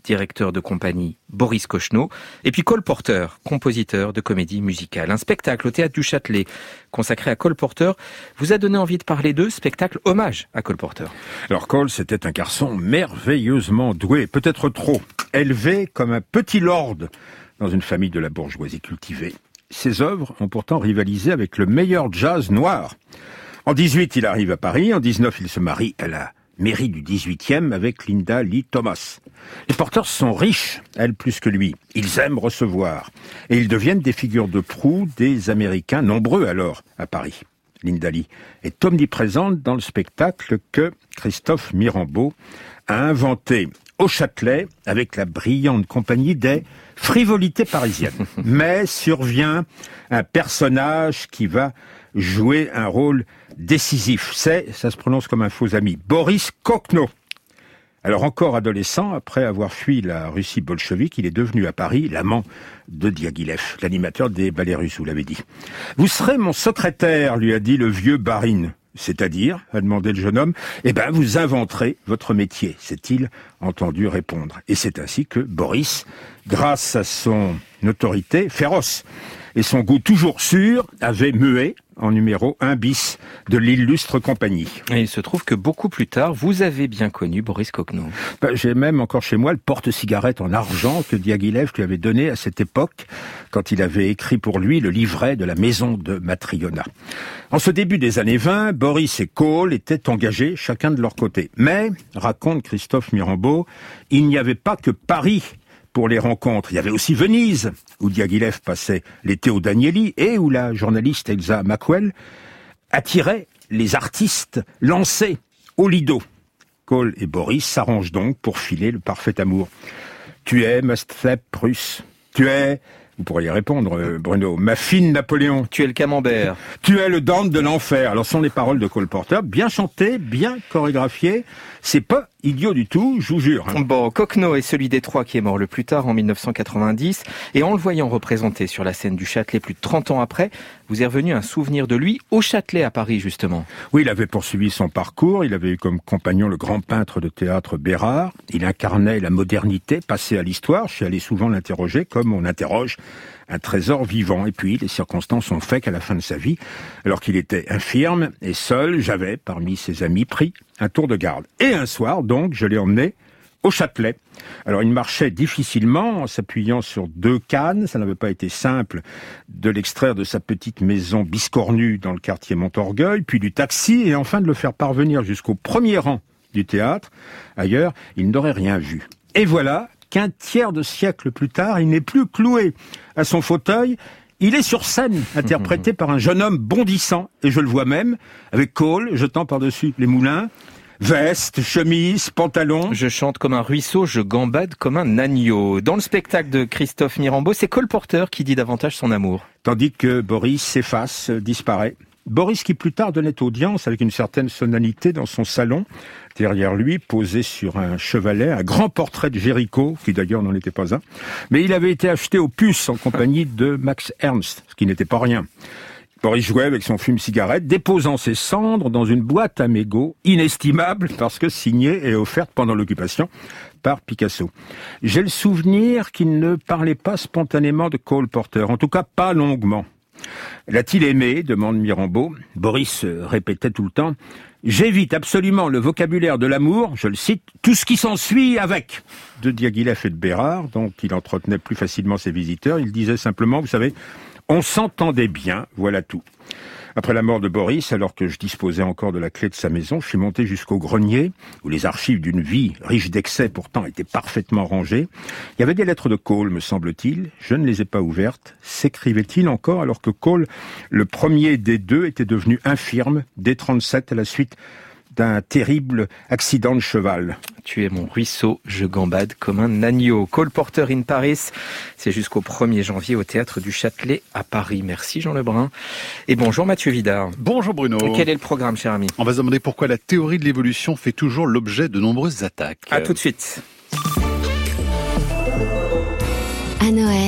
directeur de compagnie Boris Kochno, et puis Cole Porter, compositeur de comédie musicale. Un spectacle au Théâtre du Châtelet consacré à Cole Porter vous a donné envie de parler d'eux, spectacle hommage à Cole Porter. Alors Cole, c'était un garçon merveilleusement doué, peut-être trop, élevé comme un petit lord dans une famille de la bourgeoisie cultivée. Ses œuvres ont pourtant rivalisé avec le meilleur jazz noir. En dix-huit, il arrive à Paris. En dix-neuf, il se marie à la mairie du dix-huitième avec Linda Lee Thomas. Les Porters sont riches, elle plus que lui. Ils aiment recevoir. Et ils deviennent des figures de proue des Américains, nombreux alors, à Paris. Linda Lee est omniprésente dans le spectacle que Christophe Mirambeau a inventé au Châtelet avec la brillante compagnie des frivolités parisiennes. Mais survient un personnage qui va jouer un rôle décisif. C'est, ça se prononce comme un faux ami, Boris Kochno. Alors encore adolescent, après avoir fui la Russie bolchevique, il est devenu à Paris l'amant de Diaghilev, l'animateur des ballets russes, vous l'avez dit. « Vous serez mon secrétaire », lui a dit le vieux Barine. « C'est-à-dire » a demandé le jeune homme. « Eh ben, vous inventerez votre métier », s'est-il entendu répondre. Et c'est ainsi que Boris, grâce à son autorité féroce et son goût toujours sûr, avait mué en numéro un bis de l'illustre compagnie. Et il se trouve que beaucoup plus tard, vous avez bien connu Boris Kochno. Ben, j'ai même encore chez moi le porte-cigarette en argent que Diaghilev lui avait donné à cette époque, quand il avait écrit pour lui le livret de la maison de Matriona. En ce début des années vingt, Boris et Cole étaient engagés chacun de leur côté. Mais, raconte Christophe Mirambeau, il n'y avait pas que Paris pour les rencontres. Il y avait aussi Venise, où Diaghilev passait l'été au Danieli et où la journaliste Elsa Macwell attirait les artistes lancés au Lido. Cole et Boris s'arrangent donc pour filer le parfait amour. Tu es ma steppe russe. Tu es, vous pourriez répondre, Bruno, ma fine Napoléon. Tu es le camembert. Tu es le Dante de l'enfer. Alors, ce sont les paroles de Cole Porter, bien chantées, bien chorégraphiées. C'est pas idiot du tout, je vous jure. Hein. Bon, Kochno est celui des trois qui est mort le plus tard, en mille neuf cent quatre-vingt-dix. Et en le voyant représenté sur la scène du Châtelet plus de trente ans après, vous est revenu un souvenir de lui au Châtelet à Paris, justement. Oui, il avait poursuivi son parcours. Il avait eu comme compagnon le grand peintre de théâtre Bérard. Il incarnait la modernité passée à l'histoire. Je suis allé souvent l'interroger comme on interroge un trésor vivant. Et puis, les circonstances ont fait qu'à la fin de sa vie, alors qu'il était infirme et seul, j'avais, parmi ses amis, pris un tour de garde. Et un soir, donc, je l'ai emmené au Châtelet. Alors, il marchait difficilement en s'appuyant sur deux cannes. Ça n'avait pas été simple de l'extraire de sa petite maison biscornue dans le quartier Montorgueil, puis du taxi, et enfin de le faire parvenir jusqu'au premier rang du théâtre. Ailleurs, il n'aurait rien vu. Et voilà qu'un tiers de siècle plus tard, il n'est plus cloué à son fauteuil. Il est sur scène, interprété par un jeune homme bondissant, et je le vois même, avec Cole jetant par-dessus les moulins, veste, chemise, pantalon. Je chante comme un ruisseau, je gambade comme un agneau. Dans le spectacle de Christophe Mirambeau, c'est Cole Porter qui dit davantage son amour. Tandis que Boris s'efface, disparaît. Boris qui plus tard donnait audience avec une certaine solennité dans son salon. Derrière lui, posé sur un chevalet, un grand portrait de Géricault, qui d'ailleurs n'en était pas un. Mais il avait été acheté aux puces en compagnie de Max Ernst, ce qui n'était pas rien. Boris jouait avec son fume-cigarette, déposant ses cendres dans une boîte à mégots inestimable parce que signée et offerte pendant l'occupation par Picasso. J'ai le souvenir qu'il ne parlait pas spontanément de Cole Porter, en tout cas pas longuement. L'a-t-il aimé ? Demande Mirambeau. Boris répétait tout le temps « J'évite absolument le vocabulaire de l'amour, je le cite, tout ce qui s'ensuit avec » de Diaghilev et de Bérard, dont il entretenait plus facilement ses visiteurs. Il disait simplement, vous savez, on s'entendait bien, voilà tout. Après la mort de Boris, alors que je disposais encore de la clé de sa maison, je suis monté jusqu'au grenier, où les archives d'une vie riche d'excès pourtant étaient parfaitement rangées. Il y avait des lettres de Cole, me semble-t-il. Je ne les ai pas ouvertes. S'écrivait-il encore alors que Cole, le premier des deux, était devenu infirme dès trente-sept à la suite d'un terrible accident de cheval. Tu es mon ruisseau, je gambade comme un agneau. Cole Porter in Paris, c'est jusqu'au premier janvier au Théâtre du Châtelet à Paris. Merci Jean Lebrun. Et bonjour Mathieu Vidard. Bonjour Bruno. Et quel est le programme, cher ami ? On va se demander pourquoi la théorie de l'évolution fait toujours l'objet de nombreuses attaques. À tout de suite. À Noël,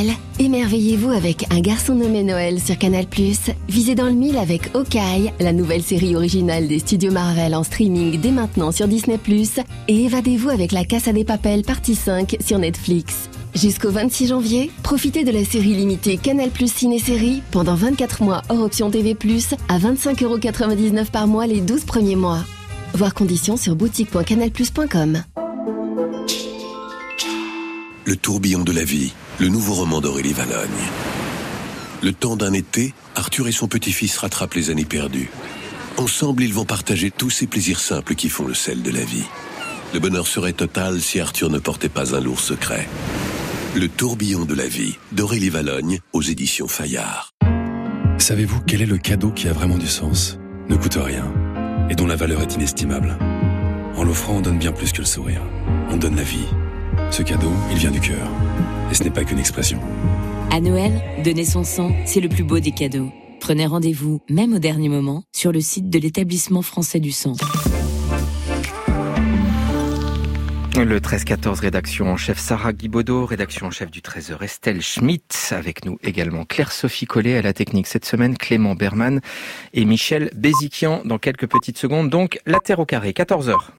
Émerveillez-vous avec Un garçon nommé Noël sur Canal plus. Visez dans le mille avec Hawkeye, la nouvelle série originale des studios Marvel en streaming dès maintenant sur Disney plus. Et évadez-vous avec La Casa de Papel partie cinq sur Netflix. Jusqu'au vingt-six janvier, profitez de la série limitée Canal plus Ciné-Série pendant vingt-quatre mois hors option T V plus à vingt-cinq euros quatre-vingt-dix-neuf par mois les douze premiers mois. Voir conditions sur boutique point canal plus point com. Le tourbillon de la vie, le nouveau roman d'Aurélie Valogne. Le temps d'un été, Arthur et son petit-fils rattrapent les années perdues. Ensemble, ils vont partager tous ces plaisirs simples qui font le sel de la vie. Le bonheur serait total si Arthur ne portait pas un lourd secret. Le tourbillon de la vie, d'Aurélie Valogne, aux éditions Fayard. Savez-vous quel est le cadeau qui a vraiment du sens, ne coûte rien, et dont la valeur est inestimable? En l'offrant, on donne bien plus que le sourire. On donne la vie. Ce cadeau, il vient du cœur. Et ce n'est pas qu'une expression. À Noël, donner son sang, c'est le plus beau des cadeaux. Prenez rendez-vous, même au dernier moment, sur le site de l'établissement français du sang. Le treize quatorze, rédaction en chef Sarah Guibaudot, rédaction en chef du treize heures Estelle Schmitt, avec nous également Claire-Sophie Collet à la technique cette semaine, Clément Berman et Michel Béziquian dans quelques petites secondes. Donc, la Terre au carré, quatorze heures.